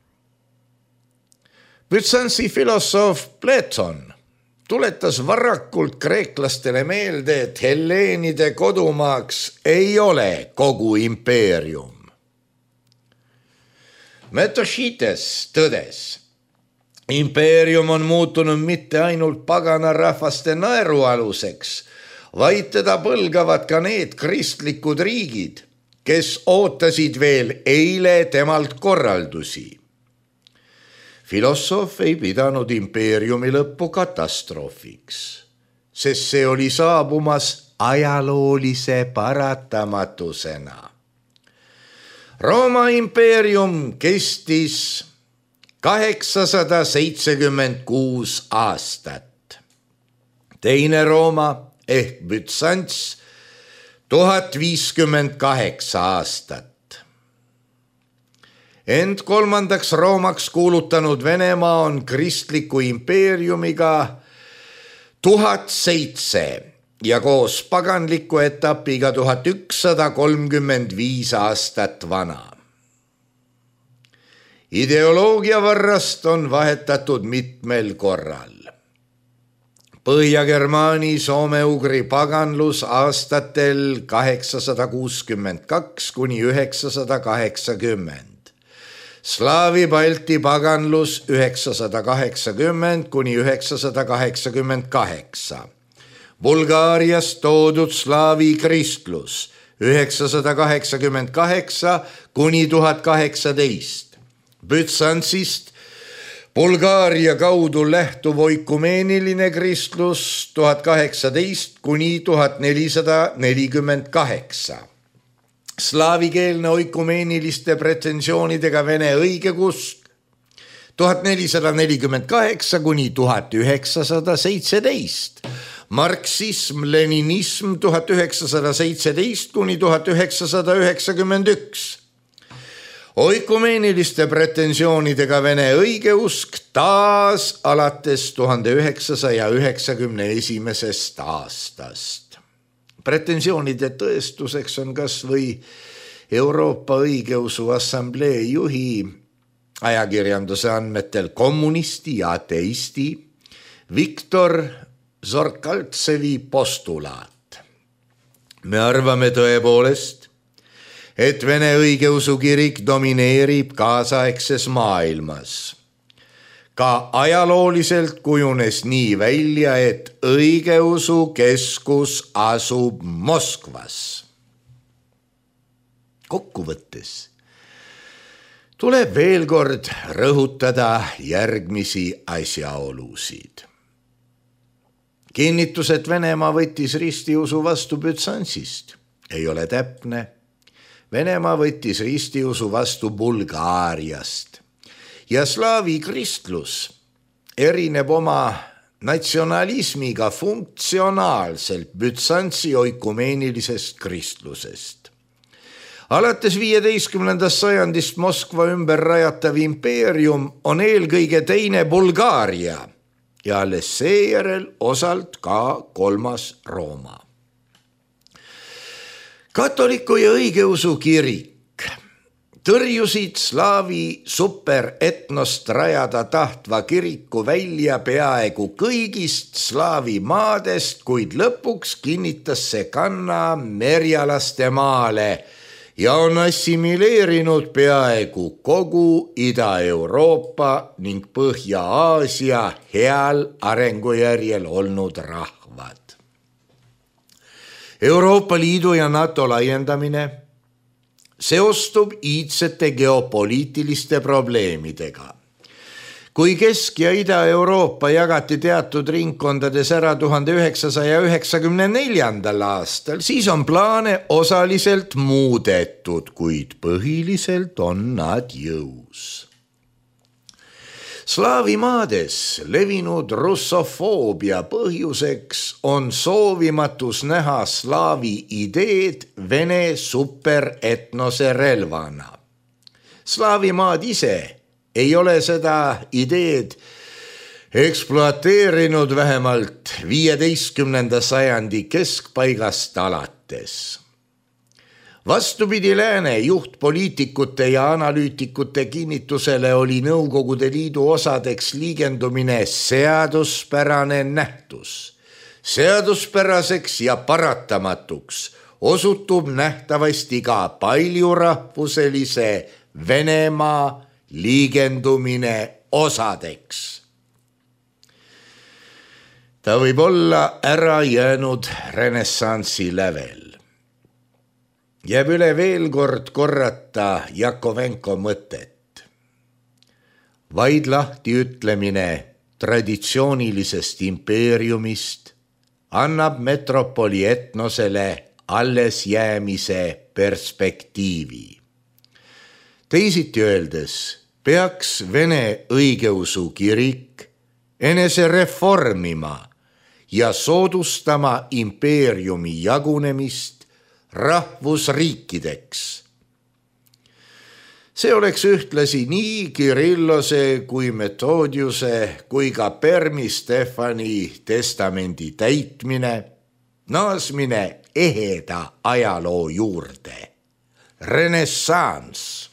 Bütsantsi filosoof Platon tuletas varakult kreeklastele meelde, et helleenide kodumaaks ei ole kogu impeerium. Metošites tõdes, impeerium on muutunud mitte ainult pagana rahvaste naerualuseks, vaid teda põlgavad ka need kristlikud riigid, kes ootasid veel eile temalt korraldusi. Filosoof ei pidanud impeeriumi lõppu katastroofiks, sest see oli saabumas ajaloolise paratamatusena. Rooma impeerium kestis kaheksasada seitsekümmend kuus aastat. Teine Rooma ehk Bütsants tuhat viiskümmend kaheksa aastat. Ent kolmandaks Roomaks kuulutanud Venemaa on kristliku impeeriumiga tuhat seitse ja koos paganliku etapiga tuhat ükssada kolmkümmend viis aastat vana. Ideoloogia varrast on vahetatud mitmel korral. Põhja-Germaani soome-ugri paganlus aastatel kaheksasada kuuskümmend kaks kuni üheksasada kaheksakümmend. Slaavi Balti paganlus üheksasada kaheksakümmend kuni üheksasada kaheksakümmend kaheksa. Bulgaarias toodud slaavi kristlus üheksasada kaheksakümmend kaheksa kuni tuhat kaheksateist. Bütsantsist Bulgaaria kaudu lähtuv oikumeeniline kristlus tuhat kaheksateist kuni tuhat nelisada nelikümmend kaheksa. Slaavikeelne oikumeeniliste pretensioonidega Vene õigeusk tuhat nelisada nelikümmend kaheksa kuni tuhat üheksasada seitseteist. Marksism, leninism tuhat üheksasada seitseteist kuni tuhat üheksasada üheksakümmend üks. Oikumeeniliste pretensioonidega Vene õigeusk taas alates tuhande üheksasaja üheksakümne esimesest aastast. Pretensioonide tõestuseks on kas või Euroopa õigeusu assamblee juhi ajakirjanduse andmetel kommunisti ja ateisti Viktor Zorkaltsevi postulaat. Me arvame tõepoolest, et Vene õigeusu kirik domineerib kaasaegses maailmas. Ka ajalooliselt kujunes nii välja, et õigeusu keskus asub Moskvas. Kokkuvõttes tuleb veel kord rõhutada järgmisi asjaolusid. Kinnitus, et Venemaa võttis ristiusu vastu Bütsantsist, ei ole täpne. Venemaa võttis ristiusu vastu Bulgaariast. Ja slaavi kristlus erineb oma natsionalismiga funktsionaalselt Bütsantsi oikumeenilisest kristlusest. Alates viieteistkümnendast sajandist Moskva ümber rajatav impeerium on eelkõige teine Bulgaaria ja alles seejärel osalt ka kolmas Rooma. Katoliku ja õigeusu kirik tõrjusid slaavi superetnost rajada tahtva kiriku välja peaaegu kõigist slaavi maadest, kuid lõpuks kinnitas see kanna merjalaste maale ja on assimileerinud peaaegu kogu Ida-Euroopa ning Põhja-Aasia heal arengujärjel olnud rahvad. Euroopa Liidu ja NATO laiendamine seostub iidsete geopoliitiliste probleemidega. Kui Kesk- ja Ida-Euroopa jagati teatud ringkondades ära tuhande üheksasaja üheksakümne neljandal aastal, siis on plaane osaliselt muudetud, kuid põhiliselt on nad jõus. Slaavi maades levinud russofoobia põhjuseks on soovimatus näha slaavi ideed Vene superetnose relvana. Slaavi maad ise ei ole seda ideed ekspluateerinud vähemalt viieteistkümnenda sajandi keskpaigast alates. Vastupidi lääne juhtpoliitikute ja analüütikute kinnitusele oli Nõukogude Liidu osadeks liigendumine seaduspärane nähtus. Seaduspäraseks ja paratamatuks osutub nähtavasti ka paljurahvuselise Venemaa liigendumine osadeks. Ta võib olla ära jäänud renessansi lävel. Jääb üle veel kord korrata Jakovenko mõtet. vaid lahti ütlemine traditsioonilisest impeeriumist annab metropoli etnosele alles jäämise perspektiivi. Teisiti öeldes peaks Vene õigeusu kirik enese reformima ja soodustama impeeriumi jagunemist rahvusriikideks. See oleks ühtlasi nii Kirillose kui Methodiuse kui ka Permi Stefani testamendi täitmine, naasmine eheda ajaloo juurde. Renessanss.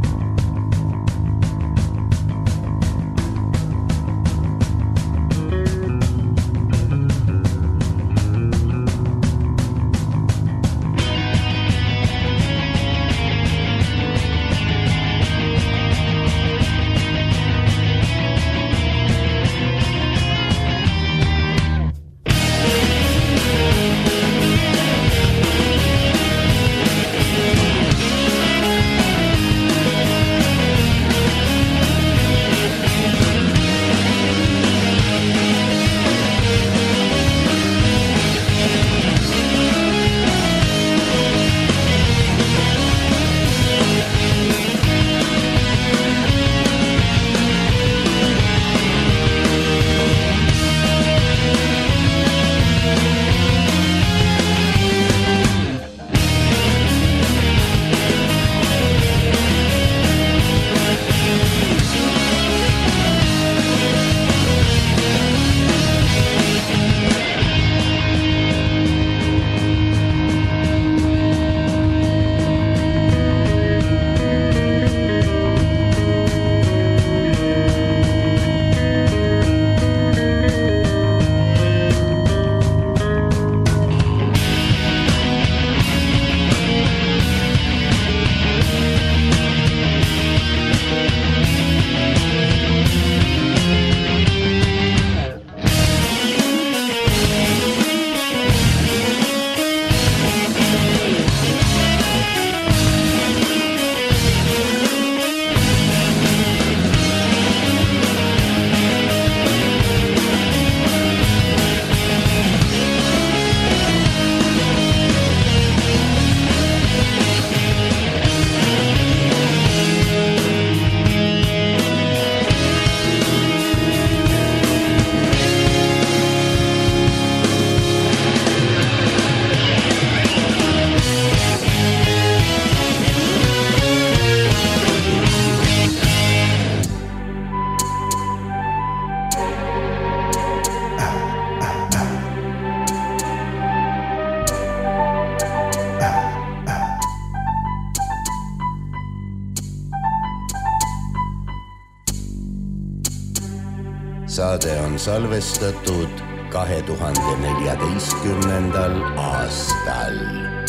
Saade on salvestatud kahe tuhande neljateistkümnendal aastal.